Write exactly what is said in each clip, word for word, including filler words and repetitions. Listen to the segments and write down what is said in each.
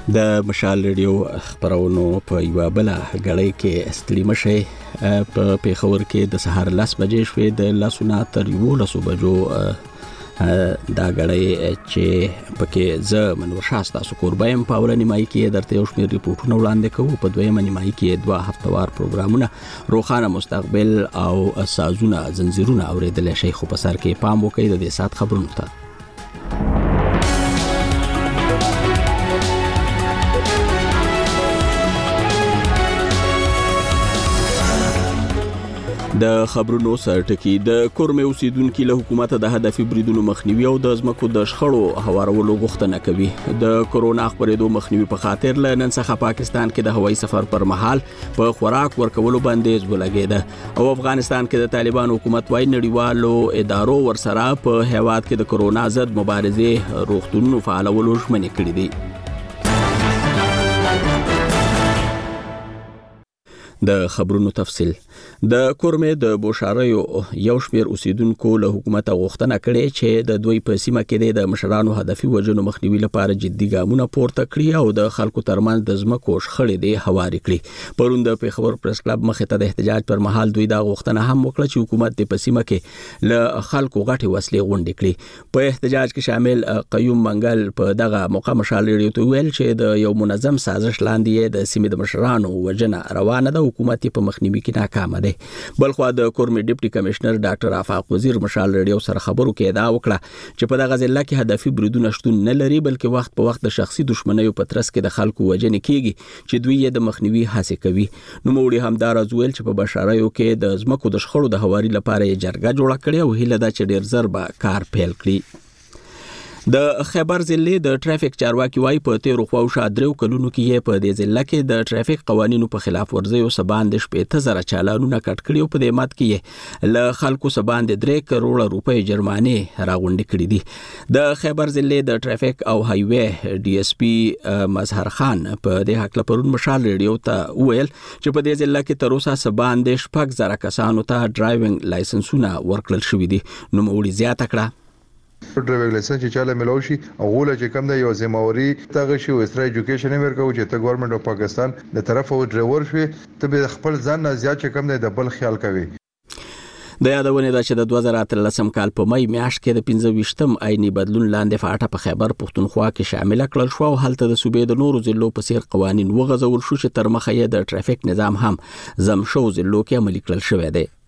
د مشال ریډیو خبرونو په یو بل غړی کې استلی مشه په پیښور کې د سهار لاس بجې شوې د لاسونه تر یو لسو بجو دا غړی چې پکې ز منور شاستا سکور بایم په اولنی مای کې درته یو شمېر ریپورتونه وړاندې کوو په دویمه نیمه کې دوه هفتوار پروګرامونه روخانه مستقبل او سازونه زنجیرونه اوریدل شي خو په سر کې پام وکړئ د دې سات خبرونو ته د خبرونو سرټکی د کورمه اوسیدونکو له حکومت د هدفي بریدونو مخنیوي او د ځمکو د شخړو هوارولو غوښتنه کوي د کورونا خبرېدو مخنیوي په خاطر له نن څخه پاکستان کې د هوایي سفر پر مهال په خوراک ورکولو باندې ولګېده او افغانستان کې د طالبان حکومت وايي نړیوالو ادارو ورسره په هیواد کې د کورونا ضد مبارزې روغتونونو فعالولو ژمنې کړې دي د خبرونو تفصیل د کورمه د بوشاریو یو شمیر اوسیدونکو له حکومت غوښتنه کړې چې د دوی په سیمه کې د مشرانو هدفي وجنو مخنیوي لپاره جدي ګامونه پورته کړي او د خلکو ترمنځ د ځمکو شخړې د هواري کړي پرون د پیښور پریس کلب مخې ته د احتجاج پر مهال دوی دا غوښتنه هم وکړه چې حکومت د په سیمه کې له خلکو غټي وسلې غونډې کړي په احتجاج کې شامل قیوم منګل په دغه موقع مشال ریډیو ته ویل چې د یو منظم سازش لاندې د سیمې د مشرانو وجنه روانه ده حکومت په مخنیوي کې ناکام دی بلخو د کورمه ډیپټي کمشنر ډاکټر آفاق وزیر مشال ریډیو سره خبرو کې دا وکړه چې په دغه ځل کې هدفي بریدونه شتون نه لري بلکې وخت په وخت د شخصي دښمنیو په ترڅ کې د خلکو وجنې کیږي چې دوی یې د مخنیوي هڅه کوي نو موړي همدار ازویل چې په بشاریو کې د ځمکو د شخړو د هواري لپاره جرګه جوړه کړې او هیله ده چې ډیر زر به کار پیل کړي د خیبر ضلع د ټرافیک چارواکي وايي په تیر خو او شادرو کلونو کې په دې ضلع کې د ټرافیک قوانینو په خلاف ورزیو سباند شپږ هزار چالانونه کټ کړي په دې مات کې له خلکو سباند درې کروڑ روپۍ جرمانه راغونډې کړې دي د خیبر ضلع د ټرافیک او های وې ډي اس پی مظهر خان په دې حق لپاره مشال ریډیو ته ویل چې په دې ضلع کې تر اوسه سباند شپږ هزار کسانو ته ډرایوینګ لایسنسونه ورکړل شوې دي نو موړي زیاته کړه ډرایوینګ لایسنس چې چاله ملو شي او غوله چې کم دی یو ذمہواری تاغه شي او استرا ایجوکیشن ورکو چې ته ګورنمنت اف پاکستان د طرف او ډرایور شوی ته خپل ځان نه زیات چې کم دی د بل خیال کوي د یادونه ده چې د دوه زره اتلسم کال په مې میاشت کې د پنځه ویشتم آئینی بدلون لاندې فاټه په خیبر پښتونخوا کې شامل کړل شو او هلته د صوبې د نورو ضلعو په څیر قوانين وغځول شو چې تر مخه یې د ټرافیک نظام هم زم شو ضلعو کې عملي کړل شوی دی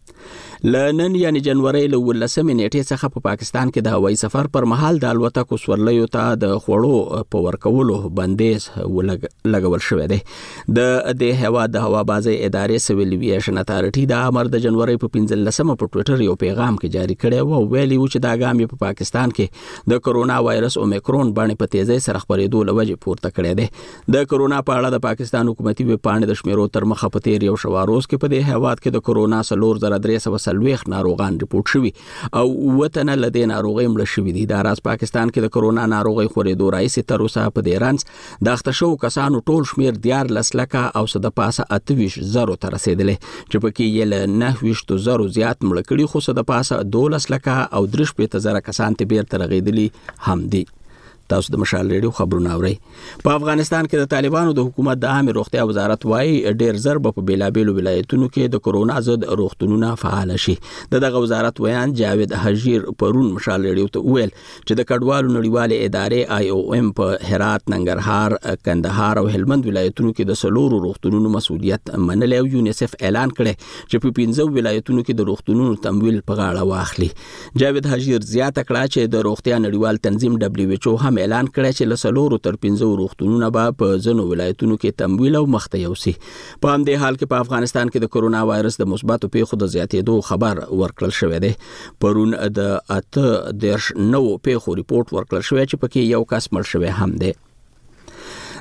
لنن یعنی جنوري له ولسمې نیټې څخه په پاکستان کې د هوایي سفر پر مهال د الوتکو سورلیو ته د خوړو په ورکولو بندیز لګول شوی دی د د هوا د هوابازي ادارې سیویل ایویشن اتارټي د امر د جنوري په پنځلسمه په ټوئیټر یو پیغام کې جاری کړی و ویلي و چې دا ګام په پاکستان کې د کورونا وایرس اومیکرون باندې په تیزی سره خبرېدو لوجه پورته کړی دی د کورونا په اړه د پاکستان حکومتي ویب پاڼې د شمیرو تر مخه په تیر یو شواروز کې په دې هواد کې د کورونا سلور زره درې سوه سلويخ ناروغان ریپورت شوي او وطن لدې ناروغي مړ شوي دي د راز پاکستان کې د کورونا ناروغي خورېدو راځي تر اوسه په دې رانس د اختشو کسانو ټول شمیر دیار لسلکه او صد پاسه اتویش زرو تر رسیدلې چې پکې یې نه ویشتو زرو زیات مړ کړي خو صد پاسه دولس لکه او درش په تزره کسان ته بیر ترغیدلی هم دي تاسو د مشال ریډیو خبرونه اورئ په افغانستان کې د طالبانو د حکومت د عامه روغتیا وزارت وايي ډیر ضرب په بیلابېلو ولایتونو کې د کورونا ضد روغتونونه فعال شي دغه وزارت ویان جاوید حجیر پرون مشال ریډیو ته ویل چې د کډوالو نړیوالې ادارې آی او ام په هرات ننګرهار کندهار او هلمند ولایتونو کې د سلورو روغتونونو مسؤلیت منلې او یونیسف اعلان کړی چې په پنځه ولایتونو کې د روغتونونو تمویل په غاړه واخلي جاوید حجیر زیاته کړه چې د روغتیا نړیوال تنظیم دبليو ایچ او هم اعلان کړی چې لسلورو تر پنځو روغتونونو به په ځینو ولایتونو کې تمویل او مخته یوسي په همدې حال کې په افغانستان کې د کورونا وایرس د مثبتو پیښو د زیاتېدو خبر ورکړل شوی دی پرون د اته دیرش نو پیښو ریپورت ورکړل شوی چې پکې یو کس مړ شوی هم دی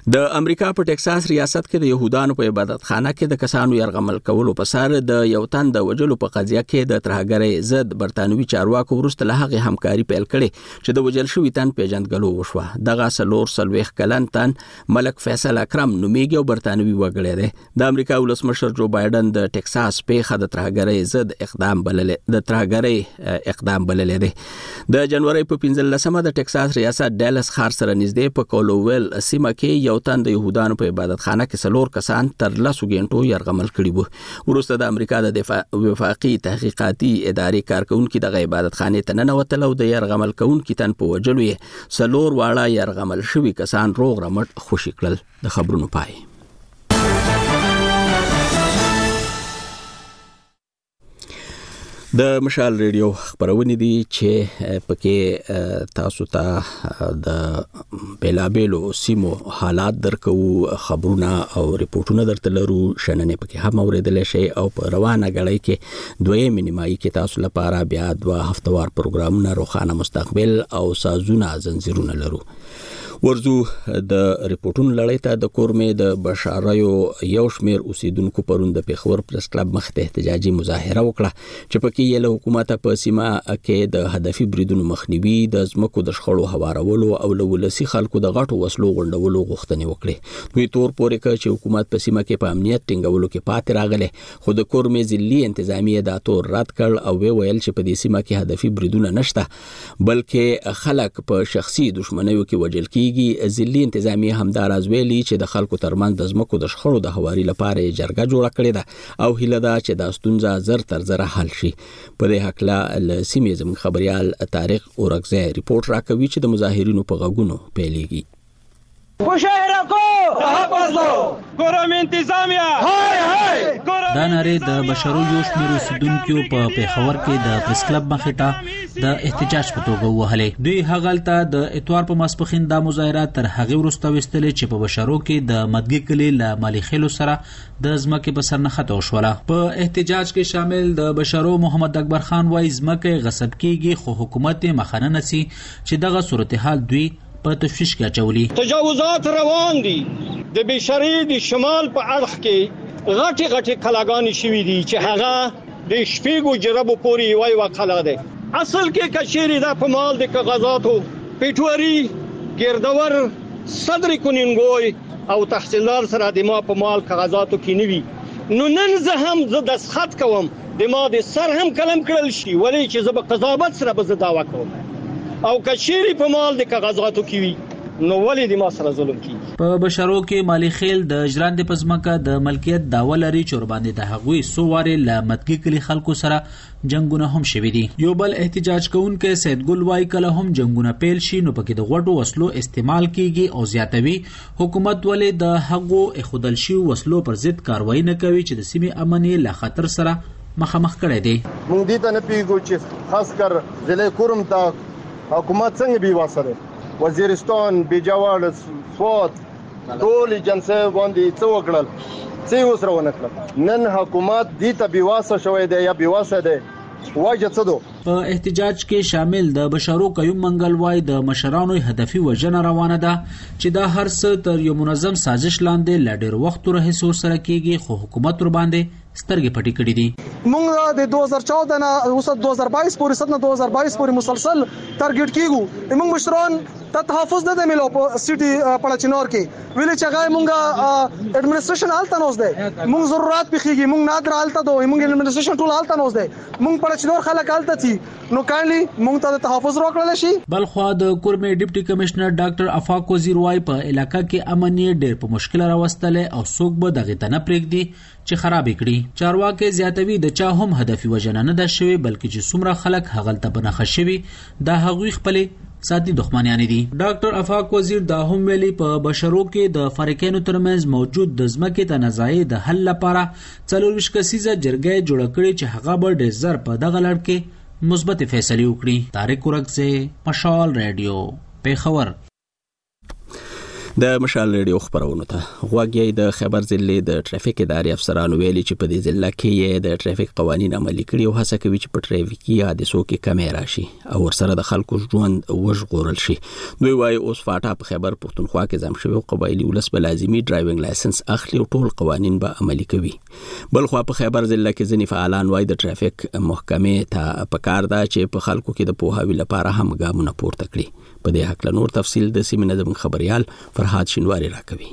د امریکا په ټکساس ریاست کې د يهودانو په عبادتخانه کې د کسانو يرغمل کولو په سر د یو تن د وجلو په قضیه کې د ترهګرۍ ضد برتانوي چارواکو وروسته له هغه همکاري پیل کړې چې د وجل شوی تن پیژندګلو وشوه. دغه سلور سلويخ کلن تن ملک فیصل اکرم نومیږي او برتانوي وګړی دی. د امریکا ولسمشر جو بایدن د ټکساس پیښه د ترهګرۍ ضد اقدام بللې د ترهګرۍ اقدام بللې دی. د جنوري په پنځلسمه د ټکساس ریاست ډالس ښار سره نږدې په کولوویل سیمه کې یو تن د يهودانو په عبادتخانه کې سلور کسان تر لسو غنټو يرغمل کړي وو. وروسته د امریکا د دفاع وفاقي تحقیقاتي ادارې کارکونکو د عبادتخانه ته ننوتل او د يرغمل کونکو تن په وجلو یې سلور واړه يرغمل شوي کسان روغ رمټ خوشي کړل. د خبرونو پای. د مشال ریډیو خبرونه دي چې پکې تاسو ته د بیلابېلو سیمو حالات درکو، خبرونه او ریپورتونه درته لرو. شننې پکې هم اوریدل شي او په روانه غړۍ کې دویم نیمایي کې تاسو لپاره بیا دوه هفتوار پروګرامونه، روخانه مستقبل او سازونه زنجیرونه لرو. ورزو د ریپورتونو لړۍ ته د کورمې د بشاریو یو شمیر اوسیدونکو پرون د پیښور پریس کلب مخ ته احتجاجي مظاهره وکړه چې پکې یې له حکومت په سیمه کې د هدفي بریدونو مخنیوي، د ځمکو د شخړو هوارولو او له ولسي خلکو د غټو وسلو غونډولو غوښتنې وکړې. دوی تور پورې کړ چې حکومت په سیمه کې په امنیت ټینګولو کې پاتې راغله، خو د کورمې ځلي انتظامیه دا تور رد کړ او ویل چې په دې سیمه کې هدفي بریدونه نشته، بلکې خلک په شخصي دښمنیو کې وجل کی ځلي انتظامیه همدار از ویلي چې د خلکو ترمنځ د ځمکو د شخړو د هواري لپاره جرګه جوړه کړې ده او هیله ده چې دا ستونزه زر تر زره حل شي. په دې حقله ل سیمې زموږ خبريال طارق اورغزی ریپورت راکوي چې د مظاهرینو په غوګونو پیلېږي. مشاهره کو تحفظ لو ګورم انتظامیه هاي هاي دا ناره د بشرو یو شمیر اوسیدونکو په پیښور کې د پریس کلب مخې د احتجاج په توګه وهلې. دوی هغلته د اتوار په ماسپخین د مظاهره تر هغه ورسته وستلې چې په بشرو کې د مدګي کلی له مالی خلو سره د ځمکې په سر نخته وشوله. په احتجاج کې شامل د بشرو محمد اکبر خان وایي ځمکه غصب کیږي خو حکومت مخنه نسی چې دغه صورتحال دوی په تشویش کې اچولي. تجاوزات روان دي د بشری د شمال په اړخ کې غټي غټي کلاګانی شوي دي چې هغه د شپږو جربو پوري وای وکاله ده. اصل کې کشيري د په مال د کاغذاتو پیټوري ګردور صدر کونینګوي او تحصیلدار سره د ما په مال کاغذاتو کې نیوي. نو نن زه هم زه د سخت کوم د ما د سر هم کلم کړل شي ولی چې زه په قضاوت سره به دعوا کوم او کشيري په مال د کاغذاتو کې وي نو ولې د ما سره ظلم کوي. په بشرو کې مالی خیل د ژرند په ځمکه د ملکیت داوا لري چې ور باندې د هغوی سووارې ل مدګي کلی خلکو سره جنگونه هم شوي دي. یو بل احتجاج کوونکې سید ګل وای کله هم جنگونه پیل شي نو پکې د غټو وسلو استعمال کیږي او زیاتوي حکومت ولې د هغو اخودل شي وسلو پر ضد کاروایی نه کوي چې د سیمې امنیت له خطر سره مخامخ کړي دي. مونږ دې ته نه پیګو چې خاص کر ضلع کورم ته حکومت څنګه بي واسره وزیرستان بیجاوال سوات ټول جنسه باندې څو وکړل څه وسره ونه کړل. نن حکومت دې ته بي واسه شوې ده یا بي واسه ده واجه څه دو. په احتجاج کې شامل د بشرو قیوم منګل وای د مشرانو هدفي وجنه روانه ده چې دا هر څه تر یو منظم سازش لاندې لډیر وخت راهیسو سره کیږي خو حکومت ور باندې سترګې پټې کړې دي. موږ د دو هزار چودہ نه اوس دو هزار بائیس پورې ستنه دو هزار بائیس پورې مسلسل ټارګټ کیږو. موږ مشران ته تحفظ نه دی ملو په سټي پړچنور کې ویل چې هغه موږ اډمنستریشن حالت نوز دی موږ ضرورت بخیږي موږ نادر حالت دو موږ اډمنستریشن ټول حالت نوز دی موږ پړچنور خلک حالت تي نو کاندلی موږ ته تحفظ راکړل شي. بل خو د کورمې ډیپټي کمشنر ډاکټر افاق وزیر وای په علاقې کې امنیت ډېر په مشکل راوستله او څوک به دغه تنه پرېږدي چې خراب کړي. چارواکي زیاتوي د چا هم هدفي وجنه نه ده شوی بلکې چې څومره خلک هغلته بنخښ شوي دا هغوی خپل ساتي دښمنیان دي. ډاکټر افاق وزیر دا هم ویلي په بشرو کې د فریقینو ترمنځ موجود د ځمکې تنازعي د حل لپاره څلور کسیزه جرګه جوړ کړي چې هغه به ډېر زر په دغه لړ کې مثبت فیصله وکړي. طارق اورغزی، مشال ریډیو، پیښور. د مشال ریډیو خبرونه ته غواګي د خبر ضلع د ټرافیک ادارې افسرانو ویلي چې په دې ضلع کې د ټرافیک قوانين عملي کړي او هڅه کوي چې په ټرافیکي حادثو کې کمی راشي او ورسره د خلکو ژوند وژغورل شي. دوی وايي اوس فاټا په خبر پښتونخوا کې ځم شوی او قبایلی ولس به لازمي ډرایوینګ لایسنس اخلي او ټول قوانين به عملي کوي. بل خو په خبر ضلع کې ځنی فعالان وايي د ټرافیک محکمې ته پکار ده چې په خلکو کې د پوهاوي لپاره هم ګامونه پورته کړي. په دې حق له نور تفصیل د سیمینار د خبريال فرهاد شینواری راکوي.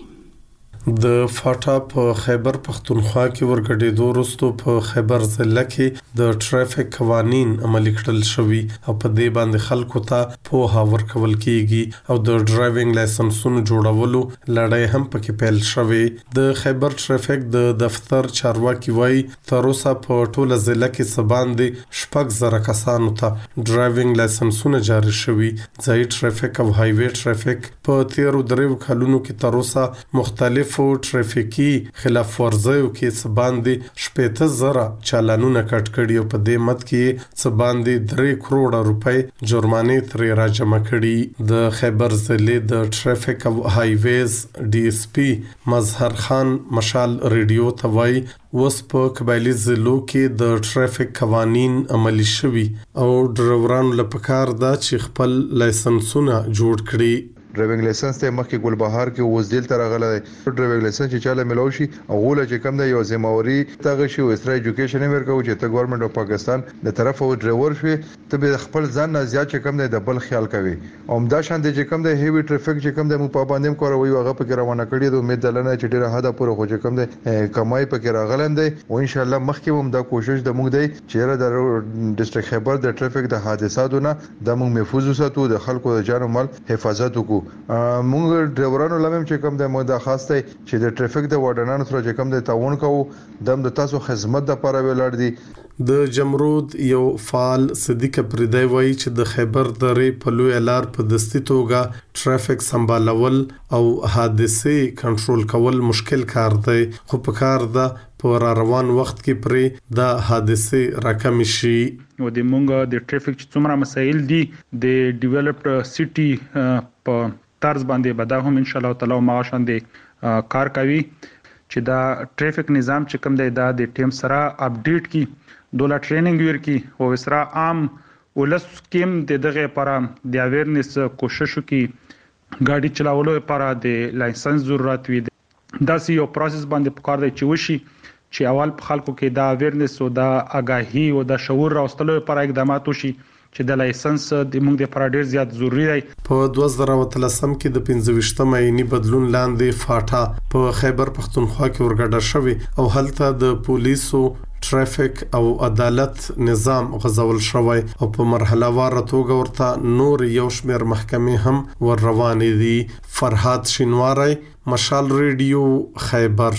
د فاټا په خیبر پختونخوا کې ورګډېدو وروسته په خیبر ضلع کې د ټرافیک قوانین عملي کړل شوي او په دې باندې خلکو ته پوهه ورکول کیږي او د ډرایوینګ لایسنسونو جوړولو لړۍ هم پکې پیل شوې. د خیبر ټرافیک د دفتر چارواکي وایي تر اوسه په ټوله ضلع کې څه باندې شپږ زره کسانو ته ډرایوینګ لایسنسونه جاري شوي. ځایي ټرافیک او هایوي ټرافیک په تیرو دریو کلونو کې تر اوسه مختلف فو ټرافیکي خلاف ورزیو کې څه باندې شپږ زره چالانونه کټ کړي او په دې مت کې څه باندې درې کروڑه روپۍ جرمانه ترې راجمع کړي. د خیبر ضلع د ټرافیک او هایویز ډي اس پی مظهر خان مشال ریډیو ته وایي اوس په قبایلی ضلعو کې د ټرافیک قوانین عملي شوي او ډرایورانو لپاره کار ده چې خپل لایسنسونه جوړ کړي. ډرایوینګ لایسنس ته مخکې ګلبهار کې وزدل تر غلې ډرایوینګ لایسنس چې چاله ملو شي او غوله چې کم دی یو ذمہواری تاغه شي وسره ایجوکیشن ورکو چې ته ګورنمنت اف پاکستان د طرف او ډرایور شي ته به خپل ځان نه زیات چې کم دی د بل خیال کوي او همدا شان دی چې کم دی هیوی ټرافیک چې کم دی مو په باندې کوي هغه په روانه کړی د امید دلنه چې ډیره حدا پورې خو چې کم دی کمای په کې راغلم دی او ان شاء الله مخکې هم دا کوشش د موږ دی چې د ډیسټریکټ خیبر د ټرافیک د حادثاتو نه د موږ محفوظ وساتو د خلکو د جان او مال حفاظت وکړو. موږ ډرایورانو لمم چې کوم د موده خاصه چې د ټرافیک د وارډنانو سره چې کوم د تعاون کوو د تاسو خدمت د لپاره ویلړ دي. د جمرود یو فعال صدیق پردی وایي چې د خیبر درې په لوی لار په دستي توګه ټرافیک سمبالول او حادثه کنټرول کول مشکل کار دی خو په کار ده په را روان وخت کې پرې د حادثه راکم شي. او د مونږ د ټرافیک څومره مسایل دي د ډیولپډ سټي په طرز باندې بدا هم ان شاء الله تعالی معاشن دي کار کوي چې دا ټرافیک نظام چې کوم دی دا د ټیم سره اپډیټ کی دوله ټریننګ ورکی او سره عام ولس کېم د دغه لپاره د اویرنس کوشش وکي ګاډي چلاولو لپاره د لایسنس ضرورت وي. دا سی یو پروسس باندې پکار دی چې وشي چې اول په خلکو کې دا اویرنس او دا آگاهی او دا شعور راوستلو لپاره اقدامات وشي چې د لایسنس د موږ د لپاره ډیر زیات ضروری دی. په دوه زره وتلسم کې د پنځه ویشتم عیني بدلون لاندې فاټا په خیبر پختونخوا کې ورګډه شوی او هلته د پولیسو ټرافیک او عدالت نظام غزول شوی او په مرحله وار توګه ورته نور یو شمېر محکمې هم ور روانې دي. فرهاد شینواری مشال ریډیو خیبر.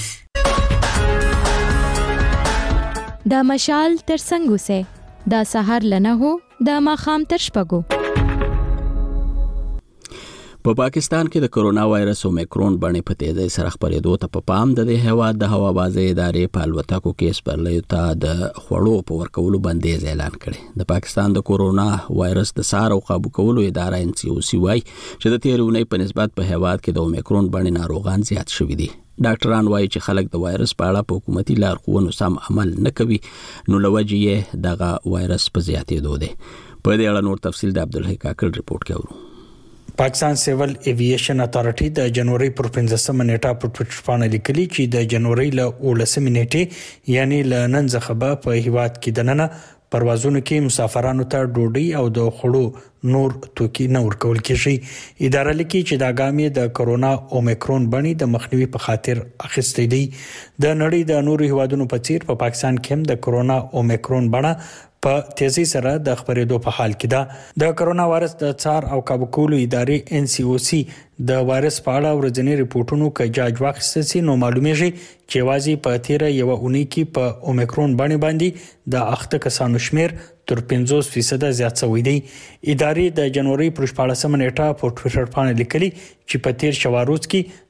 دا مشال تر څنګه سه دا سحر لنه هو دا ماخام تر شپږو. په پاکستان کې د کرونا وایرس اومیکرون باندې په تیزی سره خپرېدو ته په پام د هیواد د هوابازۍ ادارې په الوتکو کې سپرلیو ته د خوړو په ورکولو بندیز اعلان کړي. د پاکستان د کرونا وایرس د سار او قابو کولو اداره ان سی او سی وايي چې د تیرونې په نسبت په هیواد کې د اومیکرون باندې ناروغان زیات شوي دي. ډاکټران وايي چې خلک د وایرس په اړه په حکومتي لارښوونو سم عمل نه کوي نو لوجې دغه وایرس په زیاتېدو دی. په دې اړه نور تفصیل د عبدالحی کاکل رپورت کوي. پاکستان سیول ایوییشن اتارټي د جنوري پر پنځمه نیټه په ټویټر باندې لیکلي چې د جنوري له اولسمې نیټې یعنی ل نن څخه په هیواد کې د نن پروازونو کې مسافرانو ته ډوډۍ او د خوړو نور توکي نه ورکول کیږي. اداره لیکي چې د اګامي د کرونا اومیکرون باندې د مخنیوي په خاطر اخیستې دي. د نړۍ د نورو هیوادونو په څیر په پاکستان کې هم د کرونا اومیکرون باندې په تیزی سره د خبرېدو په حال کې ده. د کرونا وایرس د څار او قابو کولو ادارې ان سی او سی د وایرس په اړه ورځنی ریپورتونو کې جاج واخیستل سي نو معلومیږي چې وازي په تیر یو اونۍ کې په اومیکرون باندې باندې د اخته کسانو شمیر تر پنځوس فیصد زیات شوی دی. ادارې د جنوري پر شپږمه نیټه په ټویټر باندې لیکلي چې په تیر شواروز کې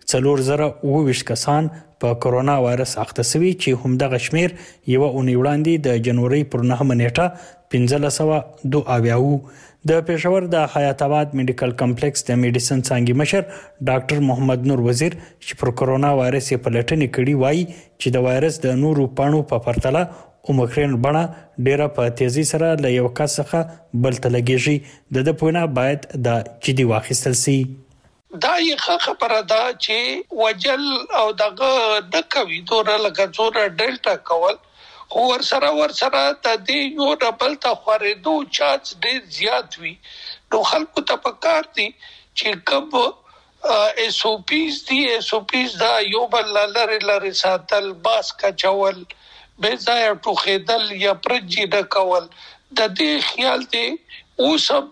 څلور زره اوه ویشت کسان په کرونا وایرس اخته شوي چې همدغه شمیر یو اونۍ وړاندې د جنوري پر نهمه نیټه پنځلس سوه دوه اویا وو. د پېښور د حیات آباد میډیکل کمپلیکس د میډیسن څانګې مشر ډاکټر محمد نور وزیر چې پر کرونا وایرس یې پلټنې کړي وایي چې د وایرس د نورو پاڼو په پرتله اومیکرون بڼه ډیره په تیزی سره له یو کس څخه بل ته لګیږي. د ده په وینا باید دا جدي واخیستل شي. دا یې خبره ده چې وجل او دغه د کوي دوره لکه زوره ډیلټا کول خو ور سره ور سره د دې یو ډبل ته خورېدو چانس ډیر زیات وي. نو خلکو ته پکار دي چې کب ایس او پیز دي ایس او پیز دا یو بل لری لری ساتل ماسک چول به ځای ټوخېدل یا پرجی د کول د دې خیال دی او سب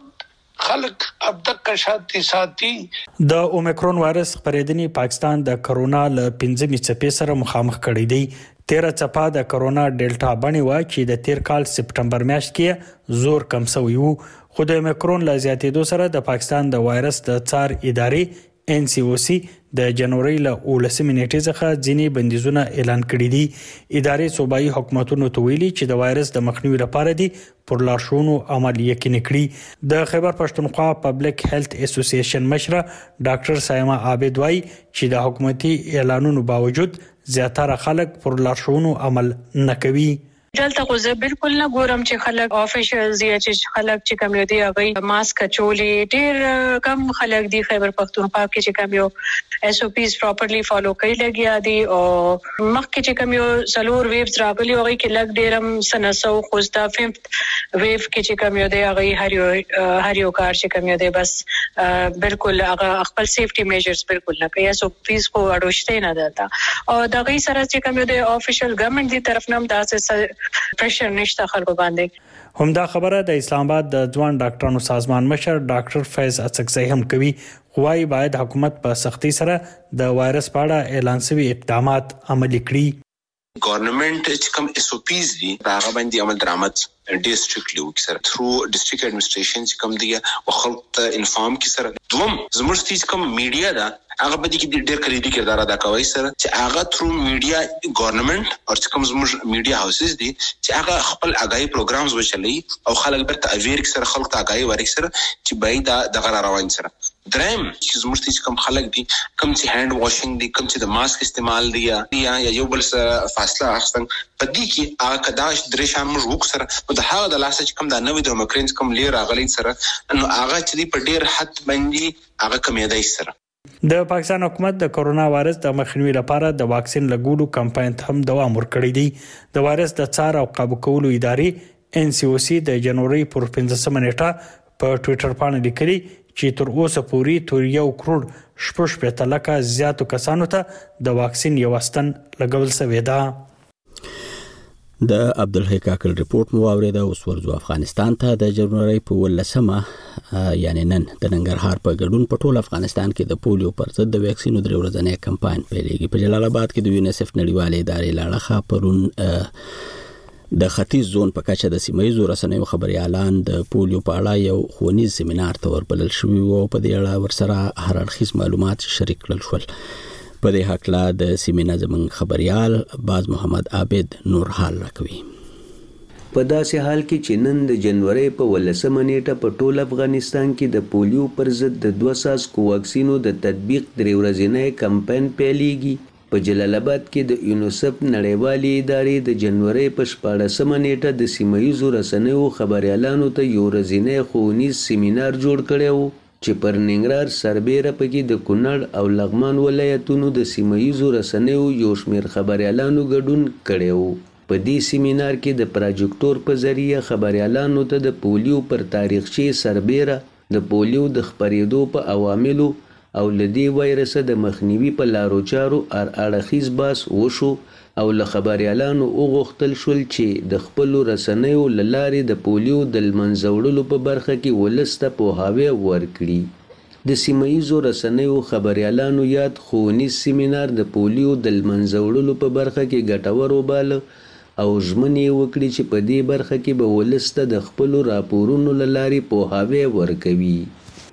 خلک اب تک شانتي ساتي. د اومیکرون وایرس خپرېدنې پاکستان د کرونا له پنځمې څپې سره مخامخ کړی دی. تیره څپه د کرونا ډیلټا بڼې وه چې د تیر کال سپټمبر میاشت کې زور کم شوی وو. خو د اومیکرون له زیاتېدو سره د پاکستان د وایرس د څار ادارې ان سی او سی د جنوري له اولسمې نیټې څخه ځینې بندیزونه اعلان کړي دي. ادارې صوبایي حکومتونو ته ویلي چې د وایرس د مخنیوي لپاره دي پر لارښوونو عمل یقیني کړي. د خیبر پښتونخوا پبلک هیلث اسوسییشن مشره ډاکټر سایما عابد وایي چې د حکومتي اعلانونو باوجود زیاتره خلک پر لارښوونو عمل نه کوي. دلته خو زه بالکل نه ګورم چې خلک افیشلز یا چې خلک چې کوم یو دی هغه ماسک چولې ډیر کم خلک دی خیبر پښتونخوا کې چې کوم یو ایس او پیز پراپرلی فالو کوي لګیا دي او مخکې چې کوم یو سلور ویوز راغلي هغه کې لګ ډیرم سنسو خوستا ففت ویو کې چې کوم یو دی هغه هر یو هر یو کار چې کوم یو دی بس بالکل هغه خپل سیفټي میجرز بالکل نه کوي. ایس او پیز کو اډوشته نه دتا او دغه سره چې کوم یو دی افیشل ګورنمنت دی طرف نوم داسې پرشر نشته خلکو باندې. همدا خبره د اسلام آباد د ځوان ډاکټرانو سازمان مشر ډاکټر فیض اڅکزی هم کوي. خوای باید حکومت په سختي سره د وایرس په اړه اعلان شوی اقدامات عملي کړي. ګورنمنت چې کوم ایس او پیز دي هغه باندې عمل درآمد ډیر سټریکټلی وکړي سره ثرو ډیسټریکټ اډمنستریشن چې کوم دی او خلک ته انفارم کی سره. دوم زموږ ستاسو کوم میډیا ده هغه به د ډیر کلیدي کردار ادا کوي سره چې هغه ثرو میډیا ګورنمنت او چې کوم زموږ میډیا هاوسز دي چې هغه خپل اگاهي پروګرامز وچلي او خلک برته اویر سره خلک ته اگاهي ورک سره چې باید د غیر روان سره. دریم چې زموږ ستاسو کوم خلک دي کوم چې هاند واشینګ دي کوم چې د ماسک استعمال دي یا یو بل سره فاصله اخستن په دې کې هغه کداش درې شان موږ وک سره د هغه د لاسه چې کوم د نوې د اومیکرون کوم لیر راغلي سره نو هغه چې په ډیر حد باندې هغه کمیدای سره. د پاکستان حکومت د کرونا وایرس د مخنیوي لپاره د واکسین لګولو کمپاین هم دوام ورکړی دی. د وایرس د څار او قابو کولو ادارې ان سی او سی د جنوري پر پنځمه نیټه په ټوئیټر باندې لیکلي چې تر اوسه پورې تر یو کروڑ شپږ پنځه لکه زیاتو کسانو ته د واکسین یو واستن لګول شوی دی. د عبدالحی کاکل ریپورت مو اوریده. اوس ورځو افغانستان ته. د جنوري په ولسمه یعنی نن د ننګرهار په ګډون په ټول افغانستان کې د پولیو پر ضد د ویکسینو درې ورځنی کمپاین پیلېږي. په جلال آباد کې د یونیسف نړیوالې ادارې لاړه پرون د ختیځ زون په کچه د سیمایي رسنیو خبريالان د پولیو په اړه یو ښوونیز سیمینار ته وربلل شوي وو. په دې اړه ورسره هر اړخیز معلومات شریک کړل شول. په دې حق لا د سیمینار زموږ خبريال باز محمد عابد نور حال راکوي. په داسې حال کې چې نن د جنوري په ولسمه نیټه په ټول افغانستان کې د پولیو پر ضد د دوه ساسکو واکسینو د تطبیق درې ورځنی کمپاین پیلېږي. په جلال آباد کې د یونیسف نړیوالې ادارې د جنوري په شپاړسمه نیټه د سیمایي رسنیو خبريالانو ته یو ورځنی ښوونیز سیمینار جوړ کړی وو چې پر ننګرهار سربېره پکې د کونړ او لغمان ولایتونو د سیمایي رسنیو یو شمېر خبريالانو ګډون کړی وو. په دې سیمینار کې د پراجیکټور په ذریعه خبريالانو ته د پولیو پر تاریخچې سربېره د پولیو د خپرېدو په عواملو او لدی وایرس د مخنیوي په لارو چارو ار اړخیز باس وشو او له خبريالانو وغوښتل شول چې د خپل رسنیو لارې د پولیو د منځوړلو په برخه کې ولسته پوهاوی ورکړي. د سیمایي رسنیو خبريالانو یاد ښوونیز سیمینار د پولیو د منځوړلو په برخه کې ګټور وباله او ژمنې وکړي چې په دې برخه کې به ولسته د خپل راپورونو لارې پوهاوی ورکوي.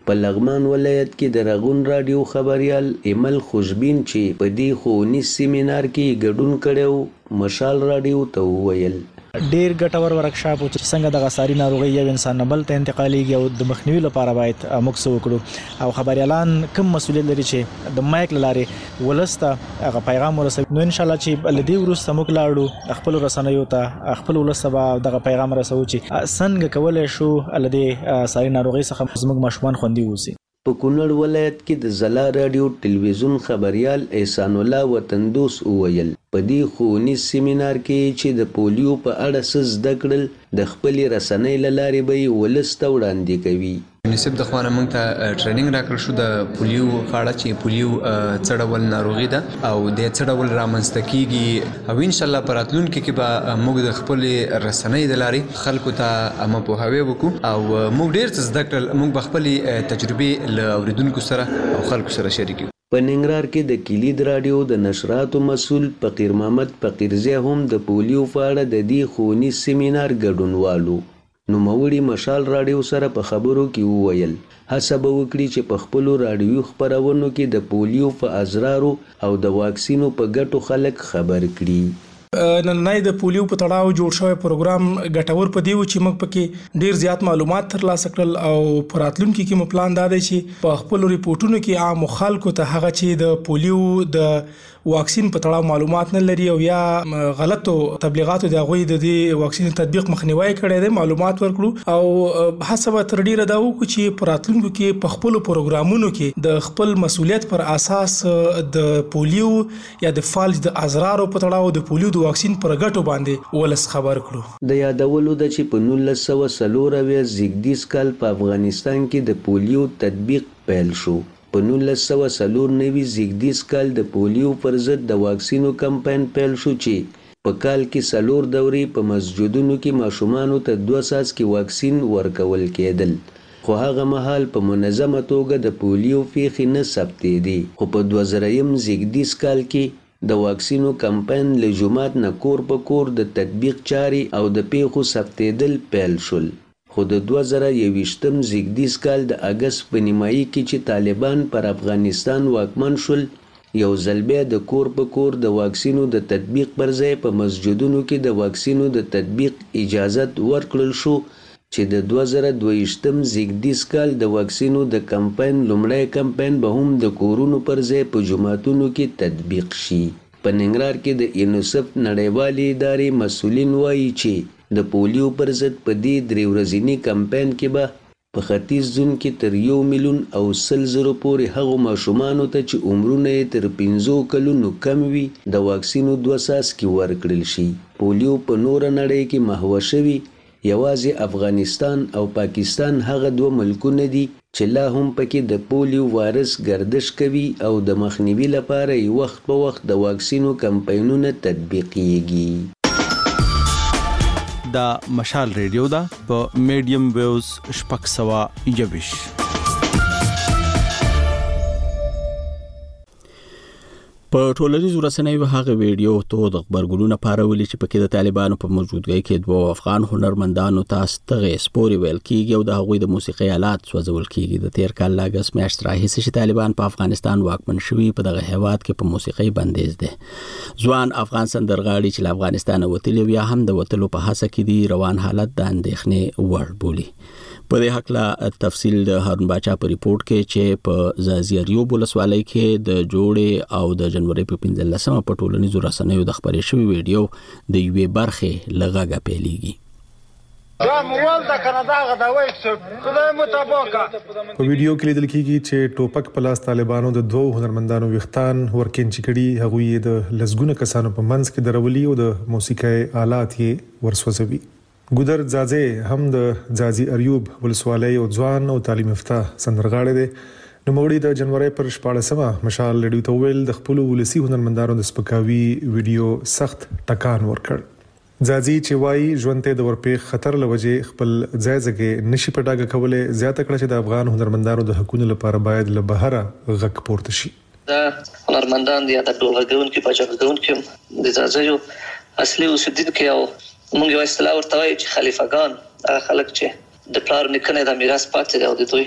په لغمان ولایت کې د رغون رادیو خبريال ایمل خوشبین چې په دې ښوونیز سیمینار کې ګډون کړو مشال رادیو ته وویل ډیر ګټور ورکشاپ چې څنګه د غساري ناروغي یو انسان نه بل ته انتقالېږي او د مخنیوي لپاره باید موږ څه وکړو او خبريالان کوم مسؤلیت لري چې د مایک لارې ولسته هغه پیغام ورسوي نو ان شاء الله چې لدی ورسته موږ لاړو خپل رسنیو ته خپل ولسته به دغه پیغام رسو چې څنګه کولای شو لدی ساري ناروغي څخه زموږ ماشومان خوندي ووسي په کونړ ولایت کې د زلا رادیو ټلویزیون خبريال احسان الله وطندوس وویل په دې ښوونیز سیمینار کې چې د پولیو په اړه څه زده کړل د خپلې رسنۍ له لارې به یې ولس ته وړاندې کوي یونیسف د خوا نه موږ ته ټریننګ راکړل شو د پولیو په اړه چې پولیو څه ډول ناروغي ده او د څه ډول رامنځته کیږي او ان شاء الله په راتلونکي کې به موږ د خپلې رسنۍ د لارې خلکو ته ام پوهاوی وکړو او موږ ډېر څه زده کړل موږ به خپلې تجربې له اوریدونکو سره او خلکو سره شریکو په ننګرهار کې د کلید رادیو د نشراتو مسول فقیر محمد فقیرزی هم د پولیو په اړه د دې ښوونیز سیمینار ګډونوالو نوموړي مشال رادیو سره په خبرو کې وویل هڅه به وکړي چې په خپلو رادیوي خپرونو کې د پولیو په اضرارو او د واکسینو په ګټو خلک خبر کړي نننۍ د پولیو په تړاو جوړ شوی پروګرام ګټور په دی و چې موږ پکې ډیر زیات معلومات ترلاسه کړل او په راتلونکي کې مو پلان دا دی چې په خپل ریپورتونو کې عام خلکو ته هغه چې د پولیو د واکسین په تړاو معلومات نه لري او یا غلطو تبلیغاتو د غوي د دې واکسین تطبیق مخنیوي کړي دي معلومات ورکړو او حسب تر ډیره دا وکړو چې په راتلونکو کې په خپل پروګرامونو کې د خپل مسولیت پر اساس د پولیو یا د فالج د اضرار په تړاو د پولیو د واکسین پر ګټو باندې ولس خبر کړو د یادولو د چې په نولس سوه څلور اویا زیږدیز کال په افغانستان کې د پولیو تطبیق پیل شو په نولس سوه څلور نوي زیږدیز کال د پولیو پر ضد د واکسینو کمپاین پیل شو چې په کال کې څلور دورې په مسجدونو کې ماشومانو ته دوه څاڅکي واکسین ورکول کېدل خو هغه مهال په منظمه توګه د پولیو پیښې نه ثبتېدې خو په دوه زرهیم زیږدیز کال کې د واکسینو کمپاین له جومات نه کور په کور د تطبیق چارې او د پیښو ثبتېدل پیل شول خو د دوه زره یوویشتم زیږدیز کال د اګست په نیمایي کې چې طالبان پر افغانستان واکمن شول یو ځل بیا د کور په کور د واکسینو د تطبیق پر ځای په مسجدونو کې د واکسینو د تطبیق اجازت ورکړل شو چې د دوه زره دوهویشتم زیږدیز کال د واکسینو د کمپاین لومړی کمپاین به هم د کورونو پر ځای په جوماتونو کې تطبیق شي په ننګرهار کې د یونیسف نړیوالې ادارې مسؤلین وایي چې د پولیو پر ضد په دې درې ورځني کمپاین کې به په ختیځ زون کې تر یو میلیون او سل زرو پورې هغو ماشومانو ته چې عمرونه یې تر پنځو کلونو کم وي د واکسینو دوه څاڅکي ورکړل شي پولیو په نوره نړۍ کې محوه شوي یوازې افغانستان او پاکستان هغه دوه ملکونه دي چې لا هم پکې د پولیو وایرس گردش کوي او د مخنیوي لپاره یې وخت په وخت د واکسینو کمپاینونه تطبیقیږي دا مشال ریډیو دا په میډیم ویوز شپږ سوه یوویش په ټولنیزو رسنیو هغه ویډیو ته د خبرګونونو پارولې چې پکې د طالبانو په موجودګۍ کې دوه افغان هنرمندانو ته ستغه سپوري ویل کیږي او د هغوی د موسیقي آلات سوځول کیږي د تیر کال لاګس میاشت راهیسې چې طالبان په افغانستان واکمن شوي په دغه هیواد کې په موسیقي بندیز دي ځوان افغان سندرغاړي چې له افغانستان وتلي یا هم د وتلو په هڅه کې دي روان حالت د اندېښنې وړ بولي په دې حق لا تفصیل د هارون باچا په ریپورت کې چې په زازیریوب ولسوالۍ کې د جوړې او د جنوري په پنځلسمه په ټولنیزو رسنیو د خبرې شوی ویډیو د یوې برخې لغږه پیلېږي دا موال د کاناډا غداوي څه خدای متابقه په ویډیو کې لیدل کېږي چې ټوپک پلاس طالبانو د دوه هنرمندانو وختان ورکینچ کړي هغه د لزګونه کسانو په منځ کې درولي او د موسیقي آلات یې ورسوځوي ګودر ځاځي هم د ځاځي اریوب ولسوالۍ او ځوان او تعلیم یافته سندرغاړي دي نو موړي د جنوري پر شپاړسمه مشال لډیو ته ویل د خپل ولسی هنرمندانو د سپکاوي ویډیو سخت ټکان ورکړ ځاځي چې وايي ژوندته د ورپې خطر لوجه خپل ځایزګه نشي پټاګه کوله زیاته کړه چې د افغان هنرمندانو د حقوقو لپاره باید له بهره غږ پورته شي دا هنرمندان دي د ټولګون کې پچاګون کې د ځاځي اصلي اوسیدونکو او موږ یو اصطلاح ورته وایو چې خلیفګان هغه خلک چې د پلار نکنه د میراث پاتې دی او د دوی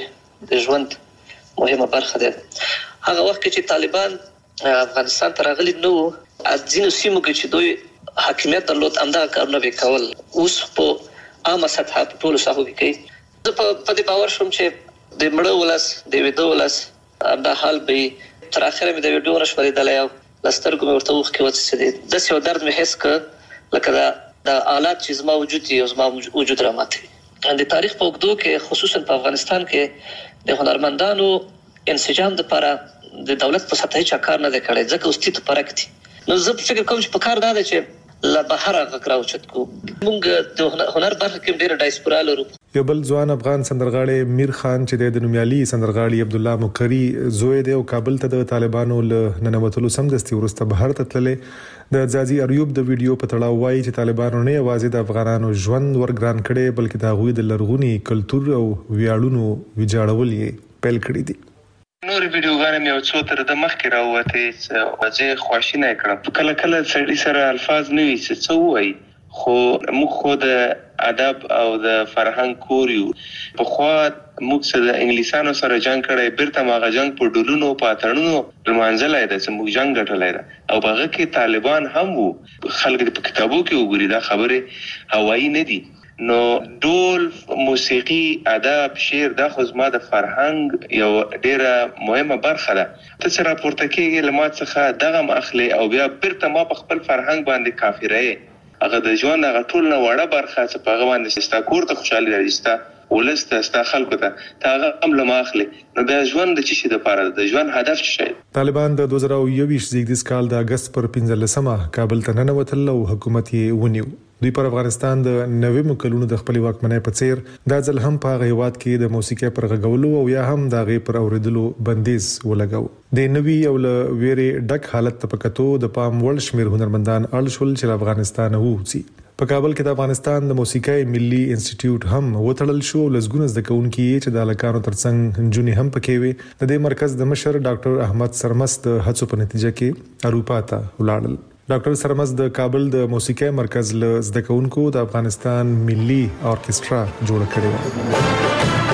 د ژوند مهمه برخه ده. هغه وخت چې طالبان افغانستان ته راغلي نو ځینو سیمو کې چې دوی حاکمیت درلود همدا کارونه وکول اوس په عامه سطح په ټولو ساحو کې کوي. زه په دې باور شوم چې د مړو ولس د ویده ولس همدا حال به تر اخره مې د ویډیو نشمېدلی او لسترګو مې ورته اوښکې وڅڅېدې. داسې یو درد مې حس کړ لکه دا د آلات چې زما وجود دي او زما وجود راماتوي. د تاریخ په اوږدو کې خصوصا په افغانستان کې د هنرمندانو انسجام دپاره د دولت په سطحه هیچا کار نه دی کړی ځکه اوس تیت پرک دي. نو زه فکر کوم چې په کار دا ده چې له بهره غږ راوچت کړو. موږ د هنر برخه کې ډېره ډایسپورا لرو. یو بل ځوان افغان سندرغاړی میر خان چې د نومیالي سندرغاړي عبدالله مقری زوی دی او کابل ته د طالبانو له ننوتلو سمدستي وروسته بهر ته تللې. د ځاځي اریوب د ویډیو په تړاو وایي چې طالبانو نه یوازې د افغانانو ژوند ورګران کړي بلکې د هغوی د لرغوني کلتور او ویاړونو ویجاړول یې پیل کړي دي. نور ویډیوګانې مې یو څو تر د مخکې راووتې چې زه خواشینی کړم. کله کله سړي سره الفاظ نه وي چې څه ووایي خو موږ خو د ادب او د فرهنګ کور یو. پخوا موږ سره د انګلیسانو سره جنګ کړی بیرته ماغه جنګ په ډولونو په اترونو لمانځلی ده چې موږ جنګ ګټلی ده او په هغه کې طالبان هم وو. خلک په کتابو کې وګوري دا خبرې هوایي نه دي. نو ډول موسیقي ادب شعر دا خو زما د فرهنګ یو ډیره مهمه برخه ده. ته چې راپورته کېږې له ما څخه دغه م اخلې او بیا بیرته ما په خپل فرهنګ باندې کافرې هغه د ژوند هغه ټول نه وړه برخه چې په هغه باندې ستا کور ته خوشحالي راځي ستا ولس ته ستا خلکو ته ته هغه هم له ما اخلي. نو بیا ژوند د څه شي دپاره د ژوند هدف څه شی؟ طالبان د دوه زره یوویشت زیږدیز کال د اګست پر پنځلسمه کابل ته ننوتل او حکومت یې ونیو. دوی پر افغانستان د نوي کلونو د خپل واکمنۍ په څیر دا ځل هم په هغه هیواد کې د موسیقي پر غږولو او یا هم د هغې پر اوریدلو بندیز ولګاوه. د نوي او له ویرې ډک حالت ته په کتو د پام وړ شمېر هنرمندان اړ شول چې له افغانستانه ووځي. په کابل کې د افغانستان د موسیقي ملي انسټیټیوټ هم وتړل شو او لسګونه زده کوونکي چې د هلکانو ترڅنګ نجونې هم پکې وې. د دې مرکز د مشر ډاکټر احمد سرمس د هڅو په نتیجه کې اروپا ته ولاړل. ډاکټر سرمس د کابل د موسیقي مرکز له زده کوونکو د افغانستان ملي اورکسترا جوړ کړی و.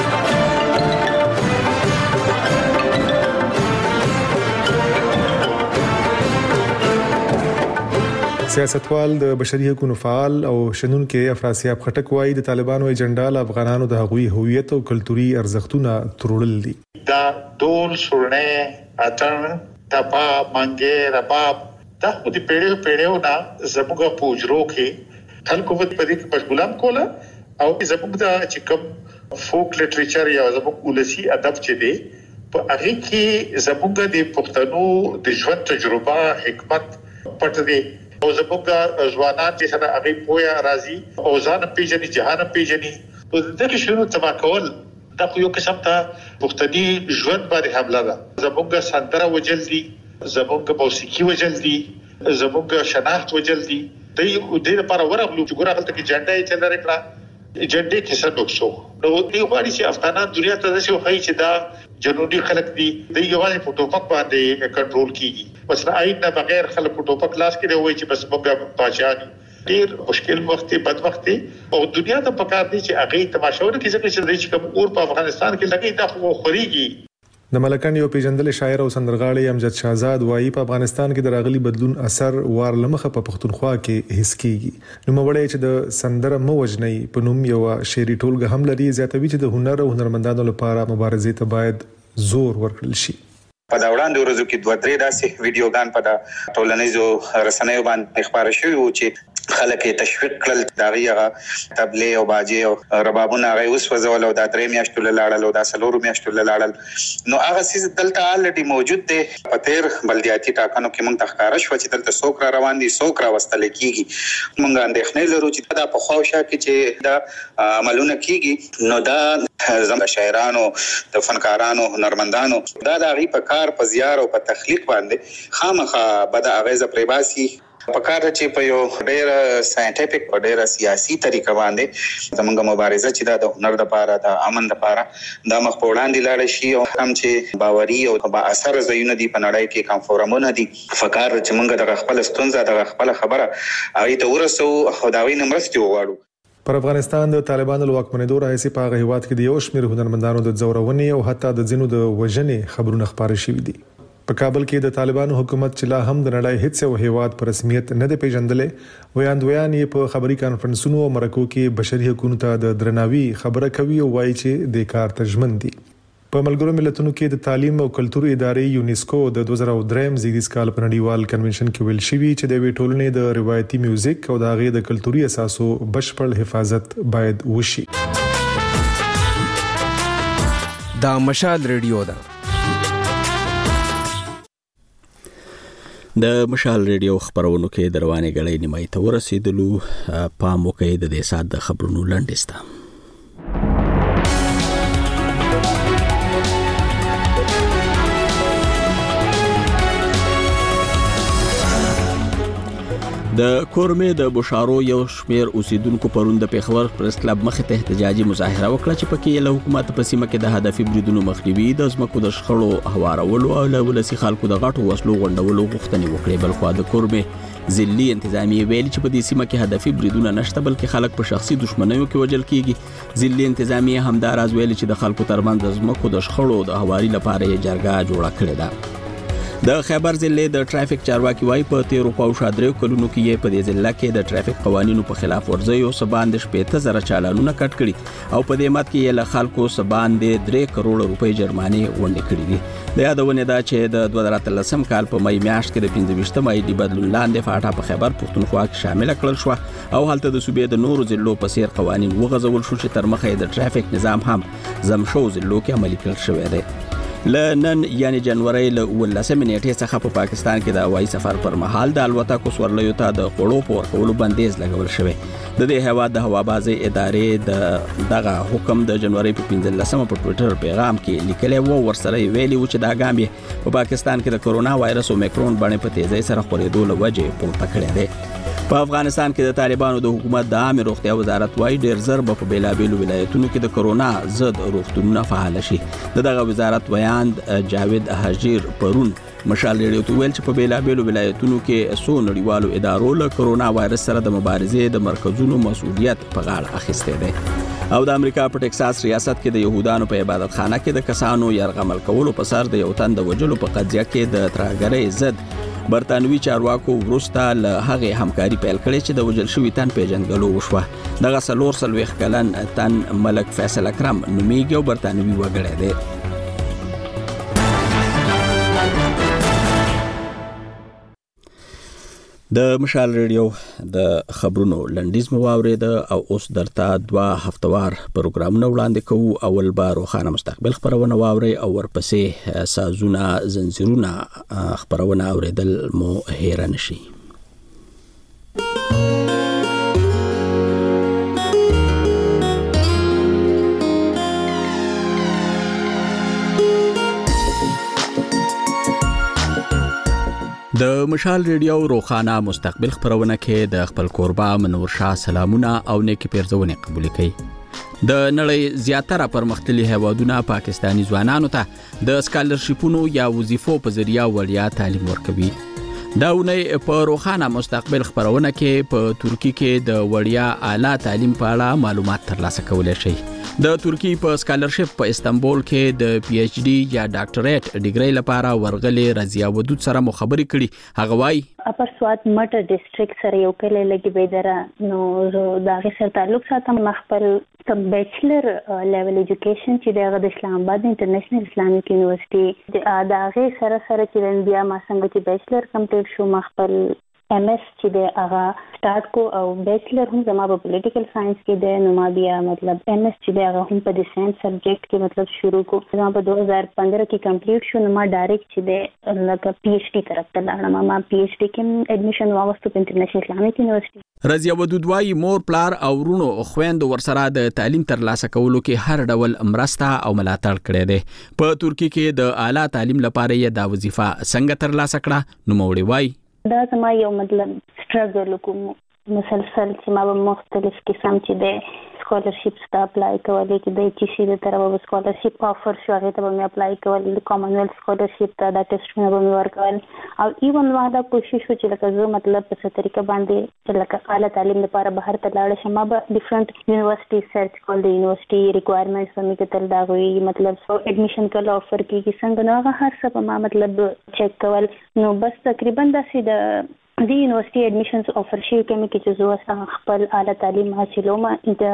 سیاستوال د بشري حقوقو فعال او شنونکو افراسیاب خټک وایي د طالبانو ایجنډا له افغانانو د هغوی هویت او کلتوري ارزښتونه تروړل دي. دا ډول سورنه اتن تپا منګه رباب دا خو د پیړیو پیړیو نه زموږ په وجرو کې خلکو په دې کې مشغولم کوله او زموږ د چې کوم فوک لټریچر یا زموږ ولسی ادب چې دی په هغه کې زموږ د پښتنو د ژوند تجربه حکمت پټ دی او زموږ ځوانان چې سره هغه پوهه راځي او ځان پیژني جهان پیژني او دغه شنو تبا کول دا خو یو قسم ته پښتني ژوند باندې حمله ده. زموږ سندره وجل دي زموږ موسیقي وجل دي زموږ شناخت وجل دي. د دې لپاره ورغلو چې ګوره هلته کې جنډه یې چلره کړه جنډې کې څه نقصو نو دی غواړي چې افغانان دنیا ته داسې وښایي چې دا جنوبي خلک دي د یوازې په ټوپک باندې کنټرول کیږي. مثلا آئین نه بغیر خلک په ټوپک لاس کې وایي چې بس موږ پاچا ډیر مشکل وخت بد وخت او دنیا ته پکار دي چې هغه تماشاونه کې ځکه چې کوم اور په افغانستان کې لګي دا خو خوريږي. د ملکان یو پیژندل شاعر او سندرغاړی امجد شاهزاد وایي په افغانستان کې د راغلي بدلون اثر وار لمخه په پښتونخوا کې حس کیږي. نو موړی چې د سندره موجنې په نوم یو شعري ټولګه هم لري زیاتوي چې د هنر او هنرمندانو لپاره مبارزې ته باید زور ورکړل شي. په دا وړاندې ورځو کې دوه درې داسې ویډیوګان په د ټولنیزو رسنیو باندې خبره شوي وو چې خلک یې تشویق کړل د هغې هغه تبلې او باجې او ربابونه هغه یې وسوځول او دا درې میاشتو له لاړل او دا څلورو میاشتو له لاړل. نو هغه څیز دلته الریډي موجود دی. په تېر بلدیاتي ټاکنو کې موږ ته ښکاره شوه چې دلته څوک را روان دي څوک راوستلی کېږي. موږ اندېښنې لرو چې دا په خواوشا کې چې دا عملونه کېږي نو دا زموږ شاعرانو د فنکارانو هنرمندانو دا د هغې په کار په زیار او په تخلیق باندې خامخا بده اغیزه پرې باسي. پکار چې په یو ډېر ساينټیفیک او ډېر سیاسي طریقه باندې زموږ مبارزه چې دا د هنر لپاره د امن لپاره دا مخ په وړاندې لاړ شي او هم چې باوري او با اثر ځایونه دي په نړۍ کې کوم فورمونه دي فکر چې موږ د خپل ستونزه د خپل خبره هغه ته ورسو او دا وینې مرستې وغواړو. پر افغانستان د طالبانو له واکمنېدو راځي په هغه هیواد کې د یو شمېر هنرمندانو د ځورونې او حتی د ځینو د وژنې خبرونه خبرې شوې دي. په کابل کې د طالبانو حکومت چې لا هم د نړۍ هیڅ یو هیواد په رسمیت نه دی پیژندلې، ویاندویان یې په خبري کانفرنسونو او مرکو کې بشري حقوقو ته د درناوي خبره کوي او وایي چې د کار ترجمن دي. په ملګرو ملتونو کې د تعلیم او کلتور ادارې یونیسکو د دوه زره درې زیږدیز کال په نړیوال کنونشن کې ویل شوی چې د وی ټولنې د روایتي میوزیک او د هغې د کلتوري اساسو بشپړ حفاظت باید وشي. دا مشال ریډیو ده. د مشال ریډیو خبرونو کې دروانې غړې نیمای ته ورسېدلو. پام وکړئ د دې سات د خبرونو لنډسته. د کورمې د بشارو یو شمیر اوسیدونکو پرون د پیښور پریس کلب مخې ته احتجاجي مظاهره وکړه چې پکې له حکومت په سیمه کې د هدفي بریدونو مخنیوي، د ځمکو د شخړو هوارولو او له ولسي خلکو د غټو وسلو غونډولو غوښتنې وکړې. بلخوا د کورمې ځلي انتظامیه ویلي چې په دې سیمه کې هدفي بریدونه نشته بلکې خلک په شخصي دښمنیو کې وژل کیږي. ځلي انتظامیه همداراز ویلي چې د خلکو ترمنځ د ځمکو د شخړو د هواري لپاره یې جرګه جوړه کړې ده. د خیبر ضلع د ټرافیک چارواکي وايي په تیرو پاوشا درې کلونو کې یې په دې ضلع کې د ټرافیک قوانینو په خلاف ورزیو سباند شپږ زره چالانونه کټ کړي او په دې مت کې یې له خلکو سباند درې کروڑ روپۍ جرمانه وړاندې کړې دي. د یادونه ده چې د دوه زره اتلسم کال په مې میاشت کې د پنځه ویشتم آی ډي بدلون لاندې فاټا په خیبر پښتونخوا کې شامل کړل شو او هلته د صوبې د نورو ضلعو په څیر قوانین وغځول شو چې تر مخه د ټرافیک نظام هم زمشو ضلعو کې عملي کړل شوی دی. لنن یعنی جنوري له ولسمه نیټه څخه په پاکستان کې د هوایي سفر پر مهال د الوتکو سورلیو ته د خړو په ورکولو بندیز لګول شوی. د دې هواد د هوابازي ادارې د دغه حکم د جنوري په پنځلسمه په ټوئیټر پیغام کې لیکلی و. ورسره ویلي و چې دا ګام په پاکستان کې د کورونا وایرس اومیکرون باندې په تیزی سره خورېدو له وجې پورته کړی دی. په افغانستان کې د طالبانو د حکومت د عامه روغتیا وزارت وايي ډېر زر په بیلابېلو ولایتونو کې د کورونا ضد روغتونونه فعال شي. دغه وزارت ویاند جاوید حجیر پرون مشال ریډیو ته ویل چې په بیلابېلو ولایتونو کې څو نړیوالو ادارو له کورونا وایرس سره د مبارزې د مرکزونو مسؤلیت په غاړه اخیستی دی. او د امریکا په ټکساس ریاست کې د يهودانو په عبادت خانه کې د کسانو يرغمل کولو په سر د یو تن د وجلو په قضیه کې د ترهګرۍ ضد برتانوي چارواکو وروسته له هغه همکاري پیل کړې چې د وجل شوی تن پیژندګلو وشوه. دغه څلور څلوېښت کلن تن ملک فیصل اکرم نومیږي او برتانوي وګړی دی. د مشال ریډیو د خبرونو لنډیز مو واورېده او اوس درته دوه هفتوار پروګرامونه وړاندې کوو. اول به روښانه مستقبل خبرونه واورئ او ورپسې سازونه زنجیرونه خبرونه اوریدل مو هیر نشي. د مشال ریډیو روخانه مستقبل خبرونه کې د خپل کوربه منور شاه سلامونه او نیکی پیرزونه قبول کړي. د نړۍ زیاتره پرمختللي هیوادونه پاکستانی ځوانانو ته د سکالرشیپونو یا وظیفو په ذریعہ وړیا تعلیم ورکوي. دا ونې په روخانه مستقبل خبرونه کې په ترکی کې د وړیا اعلی تعلیم په اړه معلومات ترلاسه کولای شي. د ترکی په سکالرشپ په استنبول کې د پی ایچ ډي یا ډاکټریټ ډیګری لپاره ورغلې رضیا ودود سره مو خبرې کړي. هغه وايي اپر سوات مټر ډیسټریکټ سره یو کله لګي بيدره نو دا غي سره تعلق ساتم خپل بیچلر لیول ایجوکیشن چې د اسلام آباد انټرنیشنل اسلامیک یونیورسيټي دا غي سره سره چې بیا ما څنګه چې بیچلر کمپلیټ شو خپل ایم ایس چې د هغه سٹارټ کو او بیچلر هم زما په پولیټیکل ساينس کې د نو ما بیا مطلب ایم ایس چې د هغه هم په د ساينس سبجیکټ کې مطلب شروع کو زما په دو هزار پندرہ کې کمپلیټ شو نو ما ډایرکټ چې د لکه پی ایچ ډي طرف ته لاړم. ما پی ایچ ډي کې اډمیشن واغوستو په انټرنیشنل اسلامیک یونیورسيټي. رضیا ودود وايي مور پلار او ورونو خويند ورسره د تعلیم ترلاسه کولو کې هر ډول مرسته او ملاتړ کړي دي. په ترکی کې د اعلی تعلیم لپاره یې دا وظیفه څنګه ترلاسه کړه نو موړي وايي دا زما یو مطلب سټرګل کوم مسلسل چې ما په مختلف قسم چې د سکالرشپس ته اپلای کولای چې د ایچ سی د طرفه سکالرشپ افر شو هغه ته به اپلای کول د کامن ویلث سکالرشپ ته د ټیسټونه به ورکول او ایون ما دا کوشش چې لکه زه مطلب په څه طریقه باندې چې لکه اعلی تعلیم لپاره بهر ته لاړ شم به ډیفرنٹ یونیورسيټي سرچ کول د یونیورسيټي ریکوایرمنټس په می کتل دا وی مطلب سو اډمیشن کله افر کیږي څنګه نو هغه هر څه په ما مطلب چیک کول نو بس تقریبا داسې د د یونیورسيټي اډمیشنز افر شي کوم کې چې زه وسه خپل اعلی تعلیم حاصلوم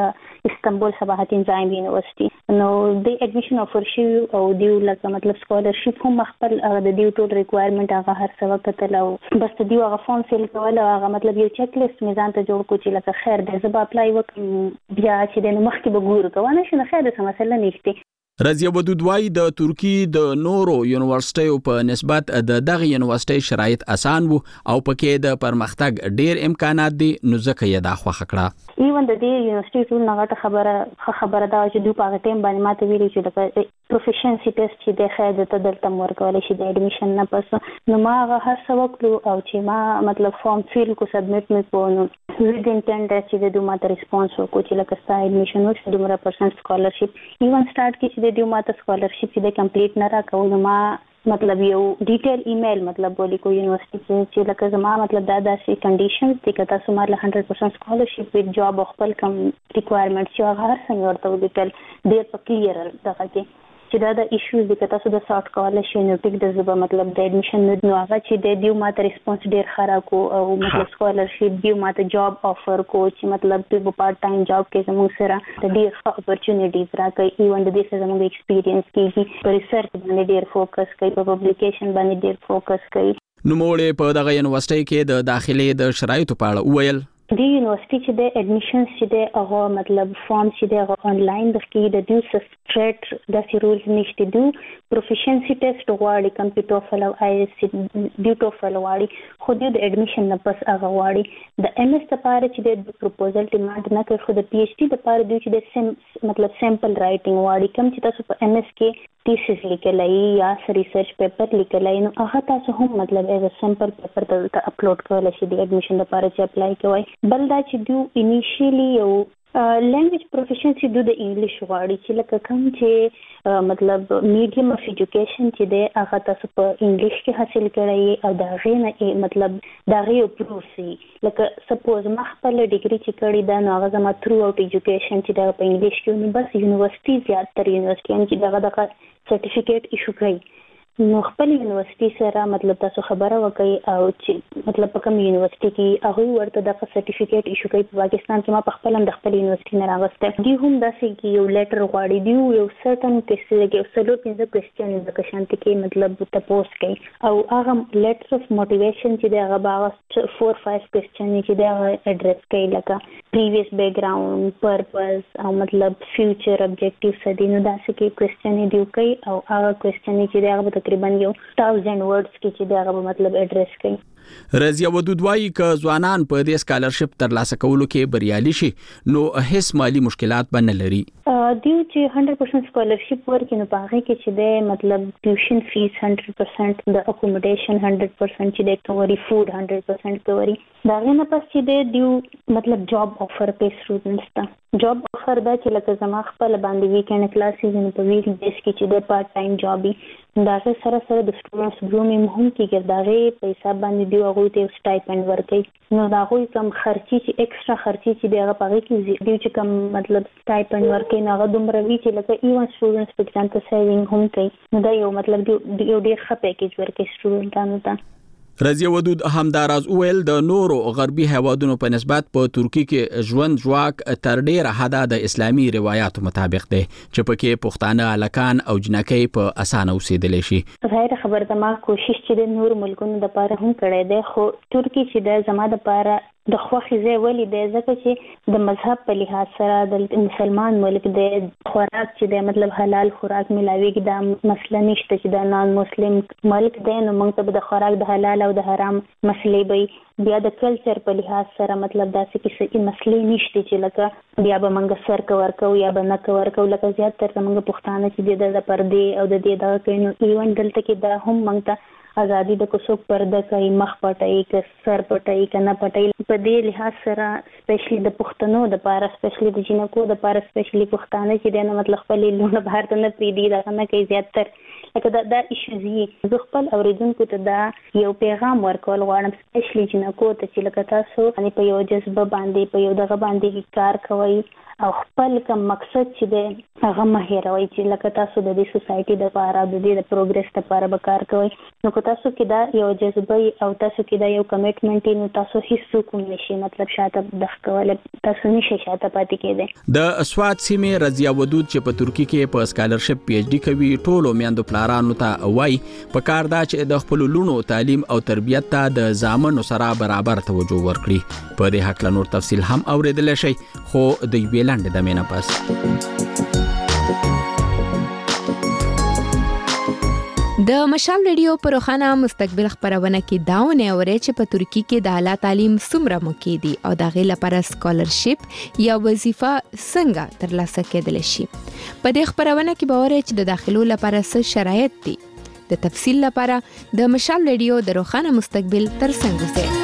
د استنبول صباحت انزایم یونیورسيټي نو د اډمیشن افر شي او دیو لکه مطلب سکالرشپ هم خپل د دیو ټول ریکوایرمنټ هغه هر څه وکړل او بس دیو هغه فارم فیل کول هغه مطلب یو چیک لیست میزان ته جوړ کو چې لکه خیر د زبا اپلای وکم بیا چې د مخکې به ګور کوو نه شنه خیر د مسله نشته رضیه ودود وای د ترکی د نورو یونیورسيټیو په نسبت د دغه یونیورسيټي شرایط اسان وو او پکې د پرمختګ ډیر امکانات دي نو ځکه یې دا خوښ کړه ایون د دې یونیورسيټي ټول نغټه خبره خبره دا چې دوی په ټیم باندې ماته ویلي چې د پروفیشنسي ټیسټ چې د خاطر ته دلته ورکول شي د اډمیشن نه پس نو ما هغه هر څه وکړو او چې ما مطلب فارم فیل کو سبمټ مې کو نو within ten days چې د دوی ماته ریسپانس وکړو چې لکه ستا اډمیشن وشو دومره پرسنټ سکالرشپ ایون سٹارټ کې چې د دوی ماته سکالرشپ چې د کمپلیټ نه راکول نو ما مطلب یو ډیټیل ایمیل مطلب ولی کو یونیورسيټي چې لکه زما مطلب دا داسې کنډیشنز دي که تاسو مال one hundred percent سکالرشپ وذ جاب خپل کم ریکوایرمنټس یو هر څنګه ورته ولیکل ډیر په کلیر دغه کې چې دا د ایشوز د کتا سو د سارت کول شي نو ټیک د زبا مطلب د اډمیشن نو هغه چې د دیو ماته ریسپانس ډیر خراب کو او مطلب سکالرشپ دیو ماته جاب افر کو چې مطلب د پارت ټایم جاب کې زموږ سره د ډیر اپورتونټیز راکې ایون د دې سره زموږ ایکسپیرینس کیږي په ریسرچ باندې ډیر فوکس کوي په پبلیکیشن باندې ډیر فوکس کوي نو موږ په دغه یونیورسيټي کې د داخلي د شرایطو په اړه وویل د یونیورسيټي چې د اډمیشنز چې د هغه مطلب فارم چې د هغه انلاین د کې د دیو سټریټ د سیرولز نشته دیو پروفیشنسي ټیسټ غواړي کمپیوټر فل او آی اس دیو ټوفل غواړي خو د اډمیشن نه پس هغه غواړي د ام اس لپاره چې د پروپوزل ډیماند نه کوي خو د پی ایچ ډي لپاره دوی چې د سم مطلب سیمپل رائټینګ غواړي کوم چې تاسو په ام اس کې تیسیس لیکلای یا ریسرچ پیپر لیکلای نو هغه تاسو هم مطلب ایز ا سیمپل پیپر ته اپلوډ کولای شئ د اډمیشن لپاره چې اپلای کوئ بل دا چې دوی انیشیلی یو لینګویج پروفیشنسي دوی د انګلیش غواړي چې لکه کوم چې مطلب میډیم اف ایجوکیشن چې د هغه تاسو په انګلیش کې حاصل کړی او دا غینه مطلب دا غي پروسي لکه سپوز ما خپل ډیګري چې کړی دا نو هغه زما تھرو اوټ ایجوکیشن چې دا په انګلیش کې نو بس یونیورسيټي زیات تر یونیورسيټي چې دغه دغه سرټیفیکیټ ایشو کړي نو خپل یونیورسيټي سره مطلب تاسو خبره وکړئ او چې مطلب په کوم یونیورسيټي کې هغه ورته د سرټیفیکیټ ایشو کوي په پاکستان کې ما په خپل د خپل یونیورسيټي نه راغسته دی هم داسې کې یو لیټر غواړي دی یو سرټن ټیسټ کې یو سلو پنځه کوېسچن د کشانت کې مطلب تاسو کوي او هغه لیټر اف موټیویشن چې دا هغه four five کوېسچن چې دا اډریس کوي لکه پریویس بیک ګراوند پرپز او مطلب فیوچر ابجیکټیوز دي نو داسې کې کوېسچن دی کوي او هغه کوېسچن چې دا تقریبا یو thousand words کې چې دا مطلب اډریس کوي رضیه ودود وایي ک ځوانان په دې سکالرشپ ترلاسه کولو کې بریالي شي نو هیڅ مالی مشکلات به نه لري دیو چې one hundred percent سکالرشپ ورکړي نو په هغه کې چې د مطلب ټیوشن فیس one hundred percent د اکوموډیشن one hundred percent چې د کوري فود one hundred percent کوري دا نه پس چې د دیو مطلب جاب افر په سټوډنټس ته جاب افر دا چې لکه زما خپل باندې ویکند کلاسز نه په ویک بیس کې چې د پارت ټایم جاب دا سره سره د سټوډنټس ګرومینګ هم کېږي دا غي په حساب باندې دی هغه ته سټایپند ورکړي نو دا غوي کم خرچي چې ایکسترا خرچي چې دی هغه پاره کې دی چې کم مطلب سټایپند ورکړي نو هغه دومره وی چې لکه ایون سټوډنټس په ځان ته سیوینګ هم کوي نو دا یو مطلب دی یو ډیر ښه پیکیج ورکړي سټوډنټانو ته رضیه ودود همداراز اویل د نورو غربي هوادونو په نسبت په ترکی کې ژوند ژواک تر ډیره حدا د اسلامي روایتو مطابق دی چې پکې پښتانه الکان او جنکۍ په اسانه اوسېدل شي ظاهر خبر ده ما کوشش چې د نور ملکونو د پاره هم کړی دی خو ترکی چې د زما د پاره د خوخي ځای ولې دی ځکه چې د مذهب په لحاظ سره د مسلمان ملک د خوراک چې د مطلب حلال خوراک ملاويږي دا مسله نشته چې د نان مسلم ملک دی نو موږ ته د خوراک د حلال او د حرام مسلې به بیا د کلچر په لحاظ سره مطلب داسې کې مسلې نشته چې لکه بیا به موږ سر کور کو یا به نه کور کو لکه زیات تر موږ پښتانه چې د پردې او د دې د کینو ایون دلته کې دا هم موږ ته ازادي د کوڅو پرده کوي مخ پټي ک سر پټي کنه پټي په دې لحاظ سره سپیشلی د پښتنو د پاره سپیشلی د جنکو د پاره سپیشلی پښتانه چې د مطلب خپل لونه بهر ته نه پریدي دا نه کوي زیاتره لکه دا د ایشوزي زه خپل اوریدونکو ته دا یو پیغام ورکول غواړم سپیشلی جنکو ته چې لکه تاسو ان په یو جذبه باندې په یو دغه باندې کار کوي او خپل کوم مقصد چې د هغه مهیروي چې لکه تاسو د دې سوسايټي د لپاره د دې د پروګرس لپاره به کار کوي نو که تاسو کې دا یو جذبه او تاسو کې دا یو کمټمنټ نو تاسو هیڅ کوم نشي مطلب شاته د ښکول تاسو نشي شاته پاتې کېدئ د اسوات سیمې رضیا ودود چې په ترکی کې په سکالرشپ پی ایچ ډي کوي ټولو میاندو پلارانو ته وای په کار دا چې د خپل لونو تعلیم او تربیت ته د ځامنو سره برابر توجه ورکړي په دې حق له نور تفصیل هم اوریدل شي خو د ویل لاندې د مینا پاس د مشال ریډیو پروخانه مستقبل خبرونه کې داونه اوري چې په ترکی کې د اعلی تعلیم څومره مکیدي او د غیر لپاره سکالرشپ یا وظیفه څنګه ترلاسه کېدل شي په دې خبرونه کې به اوري چې د داخلو لپاره څه شرایط دي د تفصیل لپاره د مشال ریډیو د روخانه مستقبل ترڅنګ اوسئ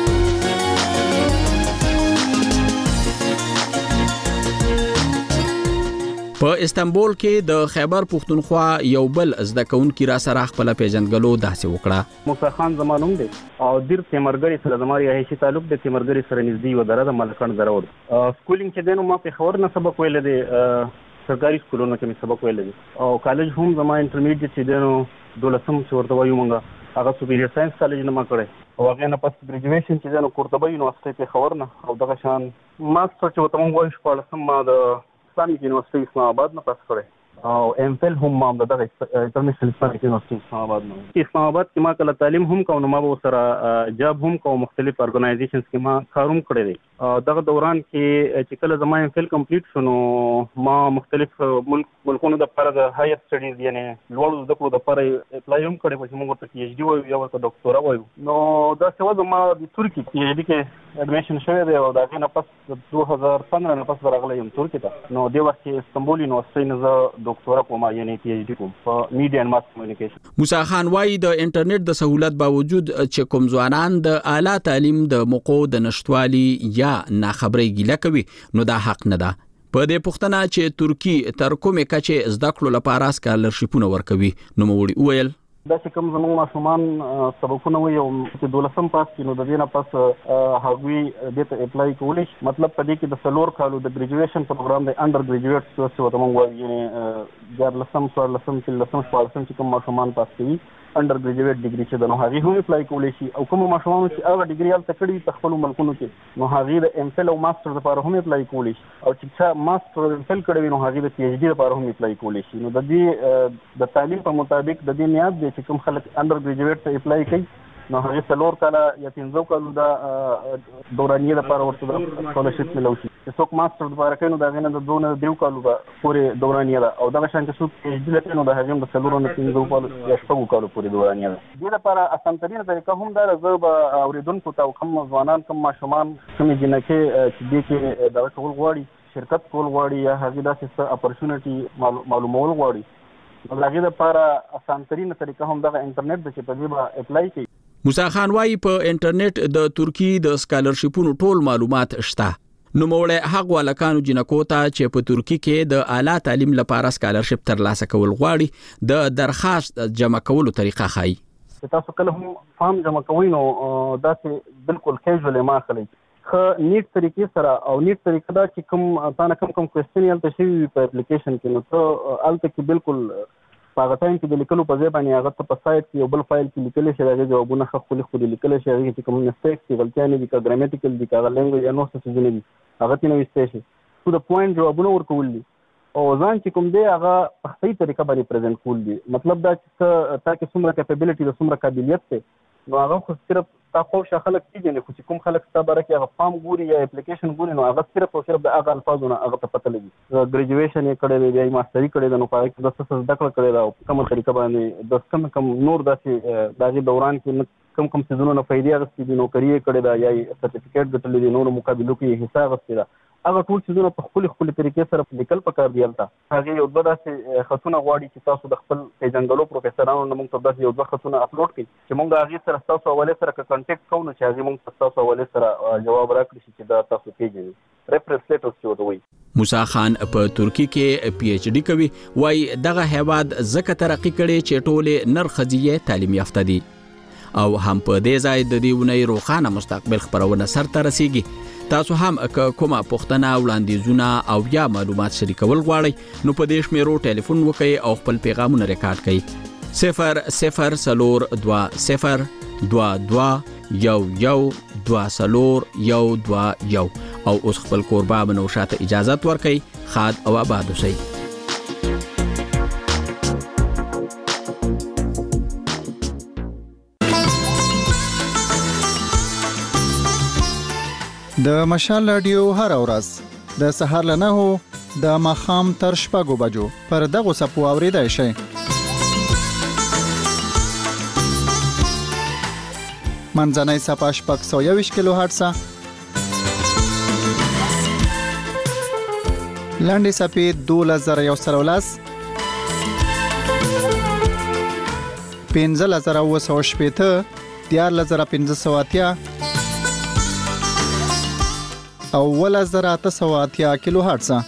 په استنبول کې د خیبر پښتونخوا یو بل زده کوونکی را سره خپل پیژندګلو داسې وکړه موسی خان زمانوم دی او دیر تیمرګری سره زماري هیڅ تعلق د تیمرګری سره نږدې و دره د ملکان درود سکولینګ چې دینو ما په خبر نه سبق ویل دي سرکاري سکولونو کې مې سبق ویل دي او کالج هم زما انټرمیډیټ چې دینو دولسم چې ورته وایو مونږه هغه سپیریئر ساينس کالج نه ما کړی او هغه نه پس ګریجویشن چې دینو قرطبه یونیورسيټي په خبر نه او دغه شان ماستر چې وته مونږ وایو شپږم ما د اسلامي یونیورسيټي اسلام آباد نه پاس کړی او ام فل هم ما د انټرنیشنل اسلامي یونیورسيټي اسلام آباد نه اسلام آباد کې ما کله تعلیم هم کوم ما به سره جاب هم کوم مختلف ارګنایزیشنز کې ما کاروم کړی دی دغه دوران کې چې کله زما ام فل کمپلیټ شونو ما مختلف ملک ملکونو د لپاره د هایر سټډیز یعنی لوړ زده کړو د لپاره اپلای هم کړی چې موږ ته پی ایچ ډي وایو یا ورته ډاکټورا وایو نو دا څه وځه ما د ترکی پی ایچ ډي کې اډمیشن شوی دی او دا غي نه پس دوه هزار پندرہ نه پس راغلی یم ترکی ته نو د وخت کې استنبول یونیورسيټي نه زه ډاکټورا کوم یعنی پی ایچ ډي کوم په میډیا اند ماس کمیونیکیشن موسی خان وايي د انټرنیټ د سہولت باوجود چې کوم ځوانان د اعلی تعلیم د موقعو د نشټوالي یا ناخبري ګیله کوي نو دا حق نه ده په دې پوښتنه چې ترکی تر کومه کچه زده کړو لپاره سکالرشپونه ورکوي نو موړي ویل دا چې کوم زموږ ماشومان سبقونه وي او چې دولسم پاس کړي نو د دې نه پس هغوی دې ته اپلای کولی شي مطلب په دې کې د څلور کالو د ګریجویشن پروګرام د انډر ګریجویټ څه څه وته موږ وایو یعنی دیارلسم څوارلسم پنځلسم شپاړسم چې کوم ماشومان پاس کوي انډر ګریجویټ ډیګري چې د نو هغه هم اپلای کولی شي او کوم ماشومان چې هغه ډیګري حل تکړی په خپل ملکونو کې نو هغه د ام فل او ماستر لپاره هم اپلای کولی شي او چې ماستر ام فل کړي نو هغه د پی ایچ ډي لپاره هم اپلای کولی شي نو د دې د تعلیم په مطابق د دې نیاز دي چې کوم خلک انډر ګریجویټ ته اپلای کوي نو هغه څلور کاله یا پنځه کاله د دورانیه لپاره ورته سکالرشپ ملو شي چې څوک ماستر لپاره کوي نو دا غنه د دوه دیو کالو پورې دورانیه ده او دا شان چې څوک پی ایچ ډي لپاره نو د هغه د څلور نه پنځه کالو یا شپږ کالو پورې دورانیه ده دې لپاره اسان ترين طریقه هم دا زه به اوریدونکو ته کوم ځوانان کوم ماشومان کوم جنکه چې دې کې دا ټول غواړي شرکت کول غواړي یا هغه داسې اپورچونټي معلومول غواړي نو هغه لپاره اسان ترين طریقه هم د انټرنیټ د چې په دې به اپلای کوي موسی خان وايي په انټرنیټ د ترکی د سکالرشپونو ټول معلومات شته نو موړه حق ولکانو جنکو ته چې په ترکی کې د اعلی تعلیم لپاره سکالرشپ ترلاسه کول غواړي د درخواست جمع کولو طریقه خای تاسو کله هم فارم جمع کوئ نو دا چې بالکل کیژول ما خلی خو نیټ طریقې سره او نیټ طریقه دا چې کوم تانه کوم کوم کوېسچن یل تشوي په اپلیکیشن کې نو ته الته کې بالکل هغه ټایم کې د لیکلو په ځای باندې هغه ته په سایت کې یو بل فایل کې لیکل شي هغه جوابونه خپل خپل لیکل شي هغه چې کوم مسټیکس دي غلطیاں دي کا ګرامټیکل دي کا لنګویج یا نو څه څه دي هغه تینه وسته شي ټو د پوینټ جوابونه ورکول دي او ځان چې کوم دی هغه په صحیح طریقه باندې پریزنټ کول دي مطلب دا چې تا کې څومره کیپابিলিټي د څومره قابلیت ته نو هغه خو صرف تاسو خلک کیږي خو چې کوم خلک ستاسو باره کې هغه فارم ګوري یا اپلیکیشن ګوري نو هغه صرف او صرف د هغه الفاظونه هغه په پته لګي ګریجویشن یې کړی دی یا ماستری کړی دی نو په هغه د څه زده کړه کړی دا په کومه طریقه باندې د کم کم نور داسې دغه دوران کې کم کم سيزونو نه فائدې اغستې دي نو کړی کړی دا یا سرټیفیکیټ ګټلې دي نور مقابلو کې حساب غوښتي دا هغه ټول څیزونه په خپل خپل طریقې سره لیکل پکار دی البته هغه یو دوه داسې خطونه غواړي چې تاسو د خپل پیژنګلو پروفیسورانو نه موږ ته داسې یو دوه خطونه اپلوډ کړئ چې موږ هغه سره تاسو حواله سره کانټیکټ کوو چې هغه موږ تاسو حواله سره جواب راکړي چې دا تاسو پیژنئ ریفرنس لیټرز چې وایي. موسی خان په ترکی کې پی ایچ ډی کوي وای دغه هیواد زکه ترقی کړي چې ټوله نرخزیه تعلیم یافته دي او هم په دې ځای د دیونې روخانه مستقبل خبرونه سر ته رسیږي. تاسو هم کومه پوښتنه وړاندیزونه او یا معلومات شریکول غواړئ نو په دې شمیرو ټلیفون وکړئ او خپل پیغامونه ریکارډ کړئ صفر صفر سلور دوا صفر دوا دوا یو یو دوا سلور یو دوا یو او اوس خپل کوربه بنو شاته اجازه ورکړئ. خاد او آباد اوسئ. د مشال رادیو هر ورځ د سهار له نهو د ماښام تر شپږو بجو پر دغه سپو اوریدای شئ. منځنۍ صفحه شپږ سوه یوویشت کیلو هرټز، لاندې صفحې دولس زره یو سل او لس، پنځلس زره اووه سوه شپېته، دیارلس زره پنځه سوه اتیا او اوولس زره اته سوه اتیا کیلو هرټز.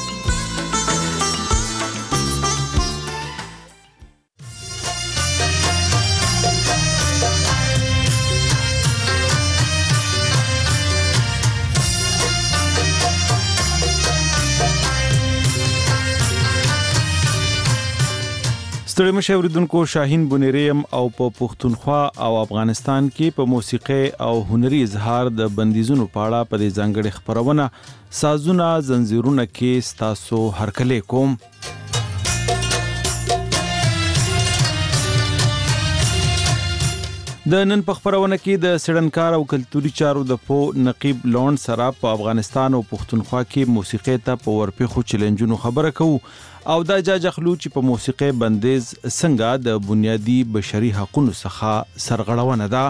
ستړي مشه اوریدونکو، شاهین بونیریم او په پښتونخوا او افغانستان کې په موسیقي او هنري اظهار د بندیزونو په اړه په دې ځانګړي خبرونه سازونه زنجیرونه کې ستاسو هرکلی کوم. د نن په خبرونه کې د سړنکار او کلتوري چارو د پو نقیب لون سره په افغانستان او پښتونخوا کې موسیقي ته په ورپېخو چیلنجونو خبره کوو او دا جاج اخلو چې په موسیقي بندیز څنګه د بنیادی بشري حقوقو څخه سرغړونه ده.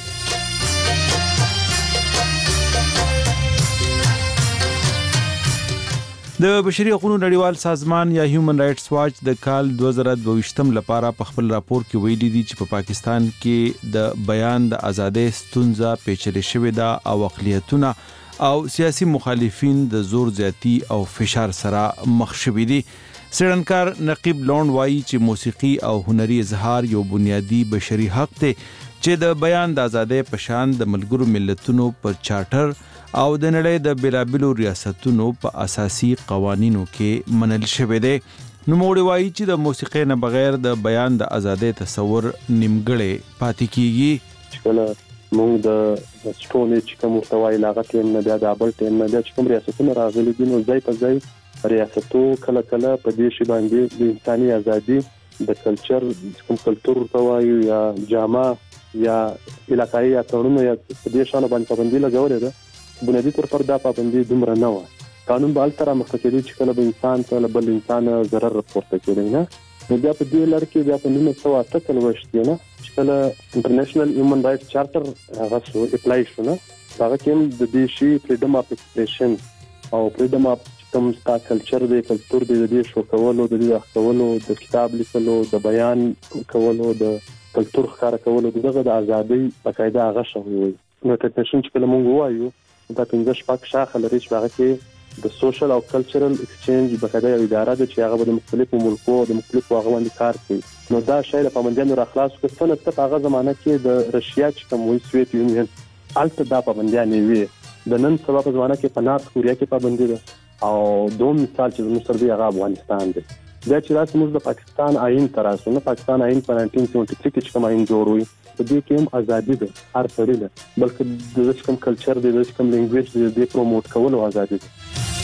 د بشري حقوقو نړیوال سازمان یا هیومن رائټس واچ د کال دوه زره دوه ویشتم لپاره په خپل راپور کې ویلي دي چې په پاکستان کې د بیان د ازادۍ ستونزه پیچلې شوې ده او اقلیتونه او سیاسي مخالفین د زور زیاتی او فشار سره مخ شوي دي. سړنکار نقیب لون وایي چې موسیقي او هنري اظهار یو بنیادی بشري حق دی چې د بیان د ازادۍ په شان د ملګرو ملتونو په چارټر او د نړۍ د بیلابیلو ریاستونو په اساسي قوانینو کې منل شوی دی. نوموړی وایي چې د موسیقۍ نه بغیر د بیان د ازادۍ تصور نیمګړی پاتې کیږي. کله موږ د سټونې چې کوم محتوای لاغت یې نه د ابل ټیم نه د کوم ریاستونو راغلي دي نو ځای په ځای ریاستو کله کله په دې شی باندې د انساني ازادي د کلچر کوم کلچر توایو یا جامه یا علاقايي یا قانون یا په دې شان باندې پابندي لګولې ده. بنیادی تور پر دا پابندي دومره نه و. قانون به التر مخکې دي چې کله به انسان ته بل انسان ضرر رپورټ کوي نه نو بیا په دې لړ کې بیا په نوم څو اته کل وشتي نه چې کله انټرنیشنل هیومن رائټس چارټر هغه سو اپلای شو نه هغه کوم د دې شی فریډم اف ایکسپریشن او فریډم اف کوم ستا کلچر دی کلچر دی د دې شو کولو د دې اخولو د کتاب لیکلو د بیان کولو د کلچر ښکار کولو دغه د ازادۍ بقاعده هغه شوی وي. نو ټیکنیشن چې کوم وایو دا پنځه شپږ شاخه لري چې هغه کې د سوشل او کلچرل ایکسچینج بقاعده یو اداره ده چې هغه د مختلفو ملکو د مختلفو هغه باندې کار کوي. نو دا شی د پابندیانو راخلاص کړ څنګه چې په هغه زمانه کې د رشیا چې کوم وي سویت یونین الته دا پابندیان وي. د نن سبا په زمانه کې په نارت کوریا کې پابندي ده او دوم مثال چې موږ سره دی هغه افغانستان دی. دا چې راځي موږ د پاکستان آئین تراسو نه پاکستان آئین په نولس سوه سیونټي سکس کې کوم آئین جوړ وي په دې کې هم ازادي ده هر سړي ده بلکې د کوم کلچر دی د کوم لینګویج دی د پروموټ کولو ازادي ده.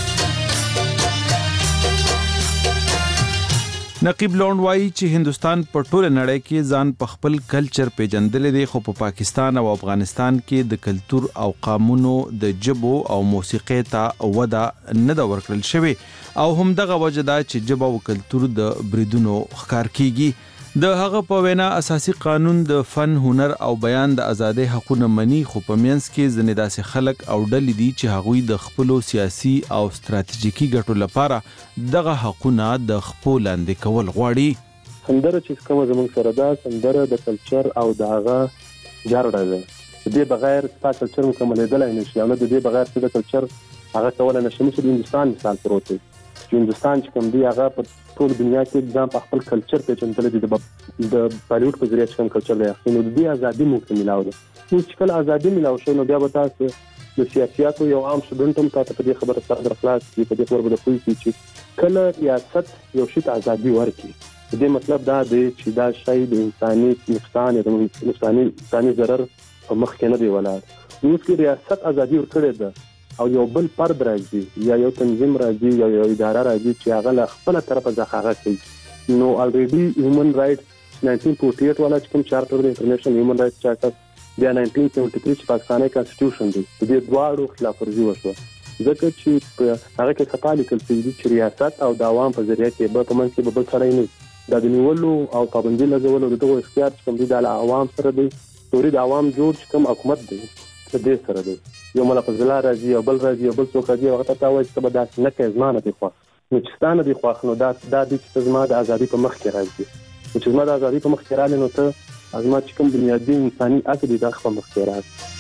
نقیب لون وایي چې هندستان په ټوله نړۍ کې ځان په خپل کلچر پیژندلې دی خو په پا پاکستان او افغانستان کې د کلتور او قامونو د جبو او موسیقي ته وده نه دا ورکړل شوی او هم دغه وجه دا چې جبو او کلتور د بریدونو ښکار کیږي. د هغه په وینا اساسي قانون د فن، هنر او بیان د ازادۍ حقونه مني، خو په منځ کې ځینې داسې خلک او ډلې دي چې هغوی د خپلو سیاسي او ستراتیژیکي ګټو لپاره دغه حقونه د خپو لاندې کول غواړي. سندره چې کومه زموږ سره ده، سندره د کلچر او د هغه جارډه ده. د دې بغیر ستا کلچر مکملېدلی نه شي، او نه د دې بغیر څه د کلچر هغه کولی نه شي. موږ د هندوستان مثال پروت دی چې هندوستان چې کوم دی هغه په ټول دنیا کې ځان په خپل کلچر پېژندلی دی، د بالیوډ په ذریعه چې کوم کلچر دی اخلي، نو د دې ازادي موږ ته میلاو ده. اوس چې کله ازادي میلاو شوه نو بیا به تاسو د سیاسیاتو یو عام سټوډنټ هم تاسو په دې خبره سره در خلاص کړي، په دې خبره به پوه شي چې کله ریاست یو شي ته ازادي ورکړي، د دې مطلب دا دی چې دا شی د انساني نقصان یا د انساني انساني ضرر په مخ کې نه دی ولاړ. اوس کې ریاست ازادي ورکړې ده او یو بل فرد راځي یا یو تنظیم راځي یا یو اداره راځي چې هغه له خپله طرفه ځخاغه کوي. نو الریډي هیومن رایټس ناینټین فورټي ایټ والا چې کوم چارټر د انټرنیشنل هیومن رایټس چارټر بیا ناینټین سیونټي تھری چې پاکستاني کانسټیټیوشن دی، د دې دواړو خلاف ورزي وشوه، ځکه چې په هغه کې خطا لیکل شوي دي چې ریاست او د عوام په ذریعه کې به په منځ کې به بل سړی نه دا د نیولو او پابندي لګولو د دغو اختیار چې کوم دی دا له عوام سره دی. توري د عوام جوړ چې کوم حکومت دی د دې سره دی، یو مله فضله راځي یو بل راځي یو بل څوک راځي، هغه ته وایي چې به داسې نه کوې، زما نه دې خوښ. نو چې ستا نه دې خوښ نو دا دا دی چې ته زما د ازادي په مخ کې راځي، نو چې زما د ازادي په مخ کې راغلی نو ته زما چې کوم بنیادي انساني حق دی دا په مخ کې راځي.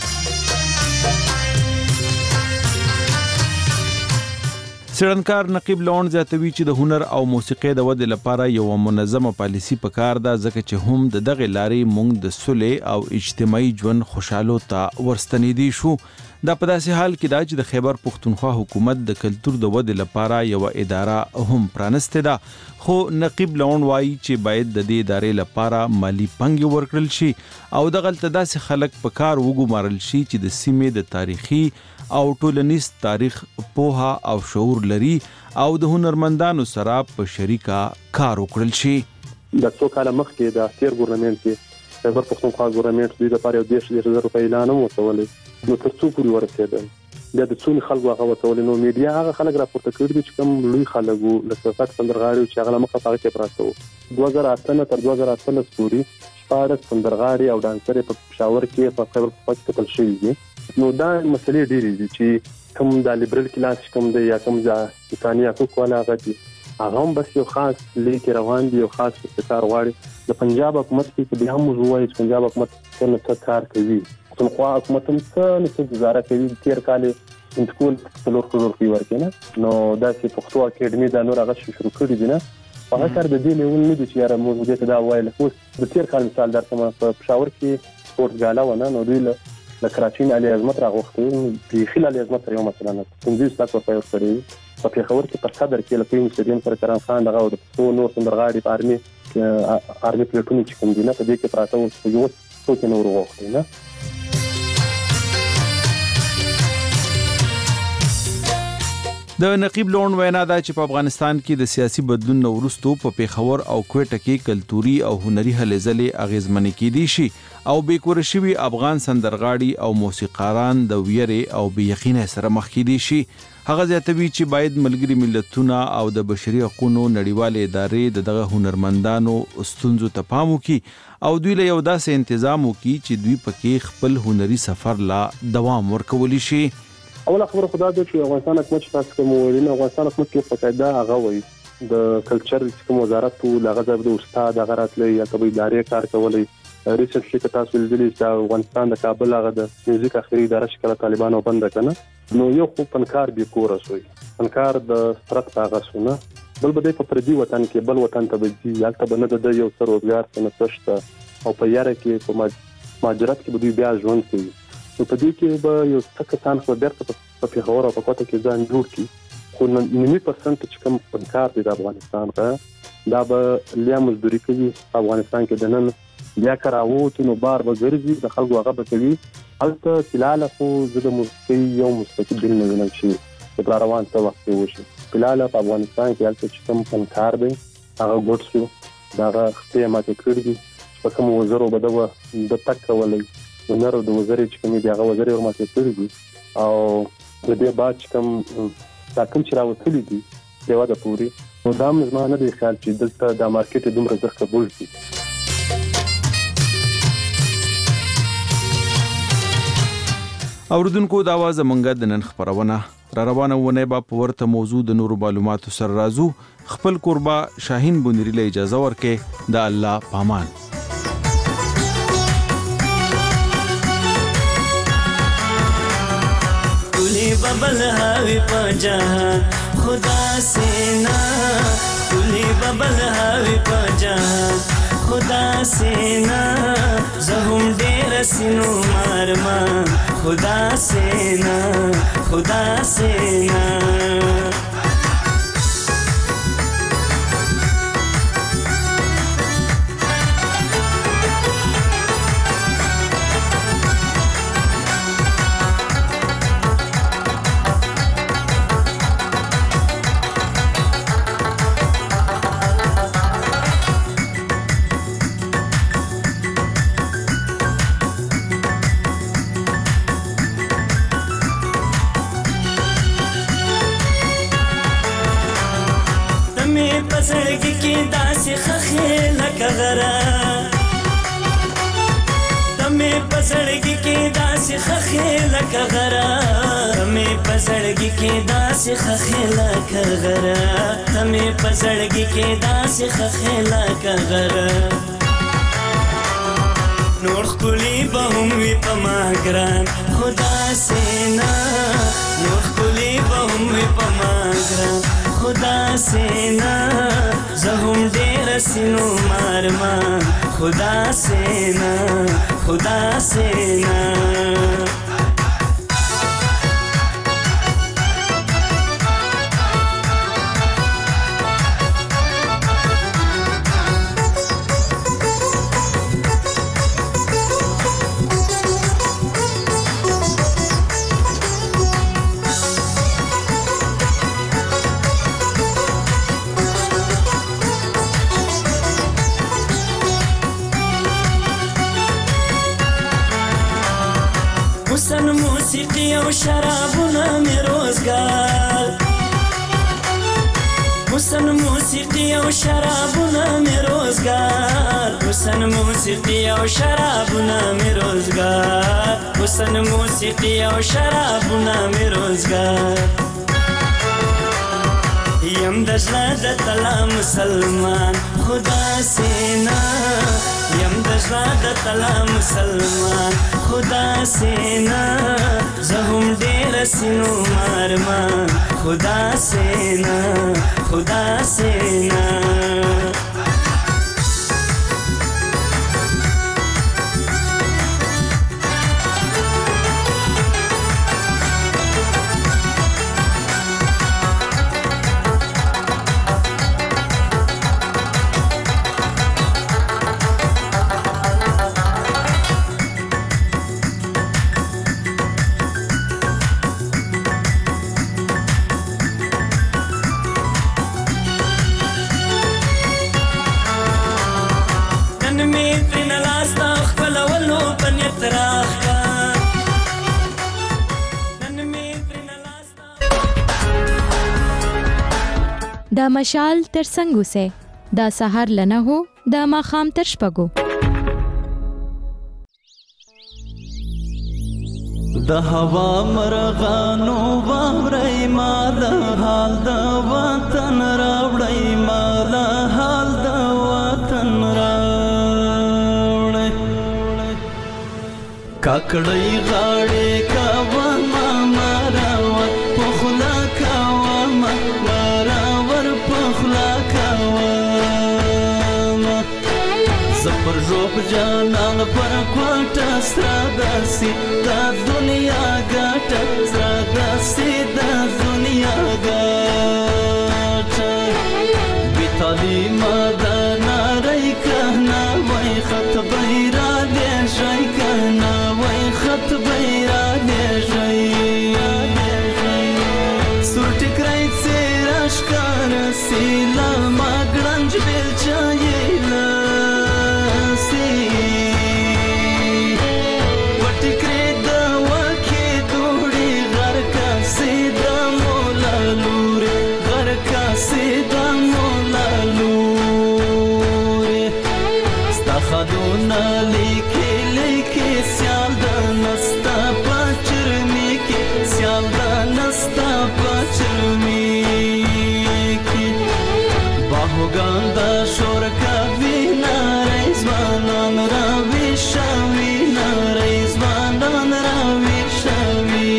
څېړنکار نقیب لون زیاتوي چې د هنر او موسیقۍ د ودې لپاره یو منظمه پالیسي پکار ده، ځکه چې هم د دغه لارې موږ د سولې او اجتماعي ژوند خوشحالو ته ورستنېدی شو. دا په داسې حال کې ده چې د خیبر پښتونخوا حکومت د کلتور د ودې لپاره یو اداره هم پرانستې ده، خو نقیب لون وایي چې باید د دې ادارې لپاره مالی پنګې ورکړل شي او دغلته داسې خلک په کار وګمارل شي چې د سیمې د تاریخي او ټولنیز تاریخ پوها او شعور لري او د هنرمندانو سره په شریکه کار وکړل شي. د څو کاله مخکې د تیر ګورنمنت کې خیبر پښتونخوا ګورنمنت دوی لپاره یو دېرش دېرش زره روپۍ اعلان هم ورکولی، نو تر څو پورې ورسېدل بیا د څو خلکو هغه ورکولی. نو میډیا هغه خلک راپورته کړي دي چې کوم لوی خلک وو لکه صفت سندرغاړي چې هغه له مخه په هغه کې پراته وو. دوه زره اته نه تر دوه زره اتلس پورې شپاړس سندرغاړي او ډانسرې په پېښور کې په خیبر پښتونخوا کې کتل شوي دي. نو دا مسلې ډېرې دي چې کوم د لیبرل کلاس کوم دی یا کوم د انساني حقوقو والا هغه دي، هغه هم بس یو خاص لیکې روان دي، یو خاص ابتکار غواړي. د پنجاب حکومت کې بیا هم موږ وایو چې پنجاب حکومت څه نه څه کار کوي، پښتونخوا حکومت هم څه نه څه ګزاره کوي. تېر کال یې انتقال څلور څلور روپۍ ورکړي نه، نو داسې پښتو اکیډمي دا نور هغه شروع کړي دي نه، هغه کار د دې لیول نه دي چې یاره موږ دې ته دا وایو. اوس د تېر کال مثال درکړم، په پېښور کې سپورټ ګالا وه نه، نو دوی له د کراچۍ نه علي عظمت راغوښتي، بیخي له علي عظمت سره یو مثلا پنځوس لک روپۍ ورکړي وي. په پېښور کې په صدر کې له کویم سټیډیم سره کرم خان دغه د پښتو نور سندرغاړي په ارمي ارمي پلیټونو چې کوم دي نه، په دې کې پراته وو چې یو څوک یې نه ورغوښتي نه. د نقیب لون وینا دا چې په افغانستان کې د سیاسي بدلون نه وروسته په پېښور او کوټه کې کلتوري او هنري هلې ځلې اغیزمنې کېدی شي او بیکوره شوي افغان سندرغاړي او موسیقاران د ویرې او بې یقینۍ سره مخ کېدی شي. هغه زیاتوي چې باید ملګري ملتونه او د بشري حقوقو نړیوالې ادارې د دغه هنرمندانو ستونزو ته پام وکړي او دوی له یو داسې تنظیم وکړي چې دوی پکې خپل هنري سفر لا دوام ورکولی شي. اوله خبره خدا ده چې افغانستان حکومت چې تاسو کوم ویل، افغانستان حکومت کې په قاعده هغه وایي د کلچر چې کوم وزارت وو هغه ځای د استاد هغه راتلی یا کومې ادارې کار کولی. ریسنټلی که تاسو لیدلي چې افغانستان د کابل هغه د میوزیک اخري اداره چې کله طالبانو بنده کړه، نو یو خو فنکار بې کوره شوی، فنکار د سترک په هغه شو نه، بل به دی په پردي وطن کې بل وطن ته به ځي، هلته به نه د ده یو څه روزګار څه نه څه شته او په یاره کې په مهاجرت کې به دوی بیا ژوند کوي. نو په دې کې به یو څه کسان خو بیرته په پېښور او په کوټه کې ځان جوړ کړي، خو نیمي پرسنټ چې کوم فنکار دی د افغانستان ښه دا به لیا مزدوري کوي په افغانستان کې دننه، بیا که راووتو نو بار به ګرځي د خلکو هغه به کوي. هلته فلحاله خو زه د موسیقۍ یو مستقل نه وینم چې د را روان څه وخت کې وشي. فلحاله په افغانستان کې هلته چې کوم فنکار دی هغه ګوډ شو، د هغه خپې یې ماتې کړي دي، په کومو وزرو به ده به د تګ کولی، هنر د وزرې چې کومې دي هغه وزرې ور ماتې کړي دي او د دې بعد چې کوم دا کوم چې راوتلي دي د واده پورې نو دا مزما نه دی خیال چې دلته د مارکیټ دومره زر قبول شي. اوردونکو دا आवाज منګه د نن خبرونه را روانه ونه با په ورته موضوع د نورو معلوماتو سره راځو. خپل قربا شاهین بونری له اجازه ورکې د الله پامان. کلی ببل هاوی په جهان خدا سینا کلی ببل هاوی په جهان خدا سینا زهم ډیر سينو مارما خدا سینا خدا سینا پسړګي کې داسې خخې لکه غرا تمې پسړګي کې داسې خخې لکه غرا تمې پسړګي کې داسې خخې لکه غرا نور خولي به هم وي په ما ګران خدا سینا نور خولي به هم وي په ما ګران خدا سینا زهم ډیر سينو مارما خدا سینا خدا سینا حسن موسیقی او شرابونه می روزگار حسن موسیقی او شرابونه می روزگار حسن موسیقی او شرابونه می روزگار حسن موسیقی او شرابونه می روزگار یم دجلا د تلا مسلمان خدا سینا یم دجلا د تلا مسلمان خدا سینا زهم ډیر سينو مارما خدا سینا خدا سینا دا مشال تر څنګه سه دا سحر لنه هو دا ماخام تر شپګو د هوا مرغانو باورې ما د حال د وطن راوړې ما د حال د وطن راوړې کاکړې غاړې کا ما ماراو په خلا کا ما ماراور په خلا کا زپر جوب جانان پر کوټه ستادسي دا دنیا ګټه ستادسي دا دنیا ګټه بیتالي ماده ناري کنا وای خط بیرا دې شي کنا وای خط بیرا دې شي سورټ کرای سراش کار سیلا ما ګرنج بل چایلا Sidamo نستا پچلمی کی باهوگان دا شور کوي نارای ځوانان راوي شوي نارای ځوانان راوي شوي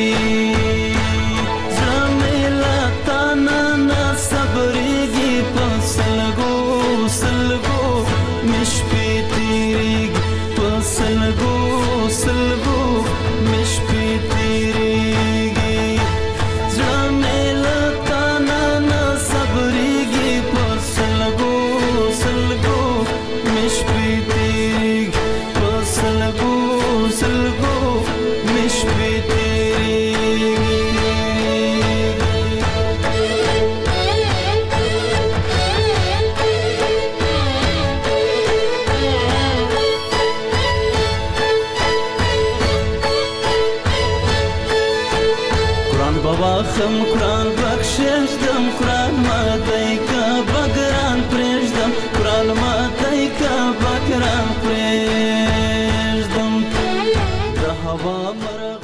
زميلا تانا نا صبرېږي په سلګو سلګو مش پېتېږي په سلګو سلګو مش پېتېږي زميلا تانا نا صبرېږي په سلګو سلګو مش پېتېږي په سلګو سلګو مش پېتېږي قرآن بابا خم قرآن بخشش دم قرآن ماتای کا بگران پرېږدم قرآن ماتای کا بگران پرېږدم د هوا مر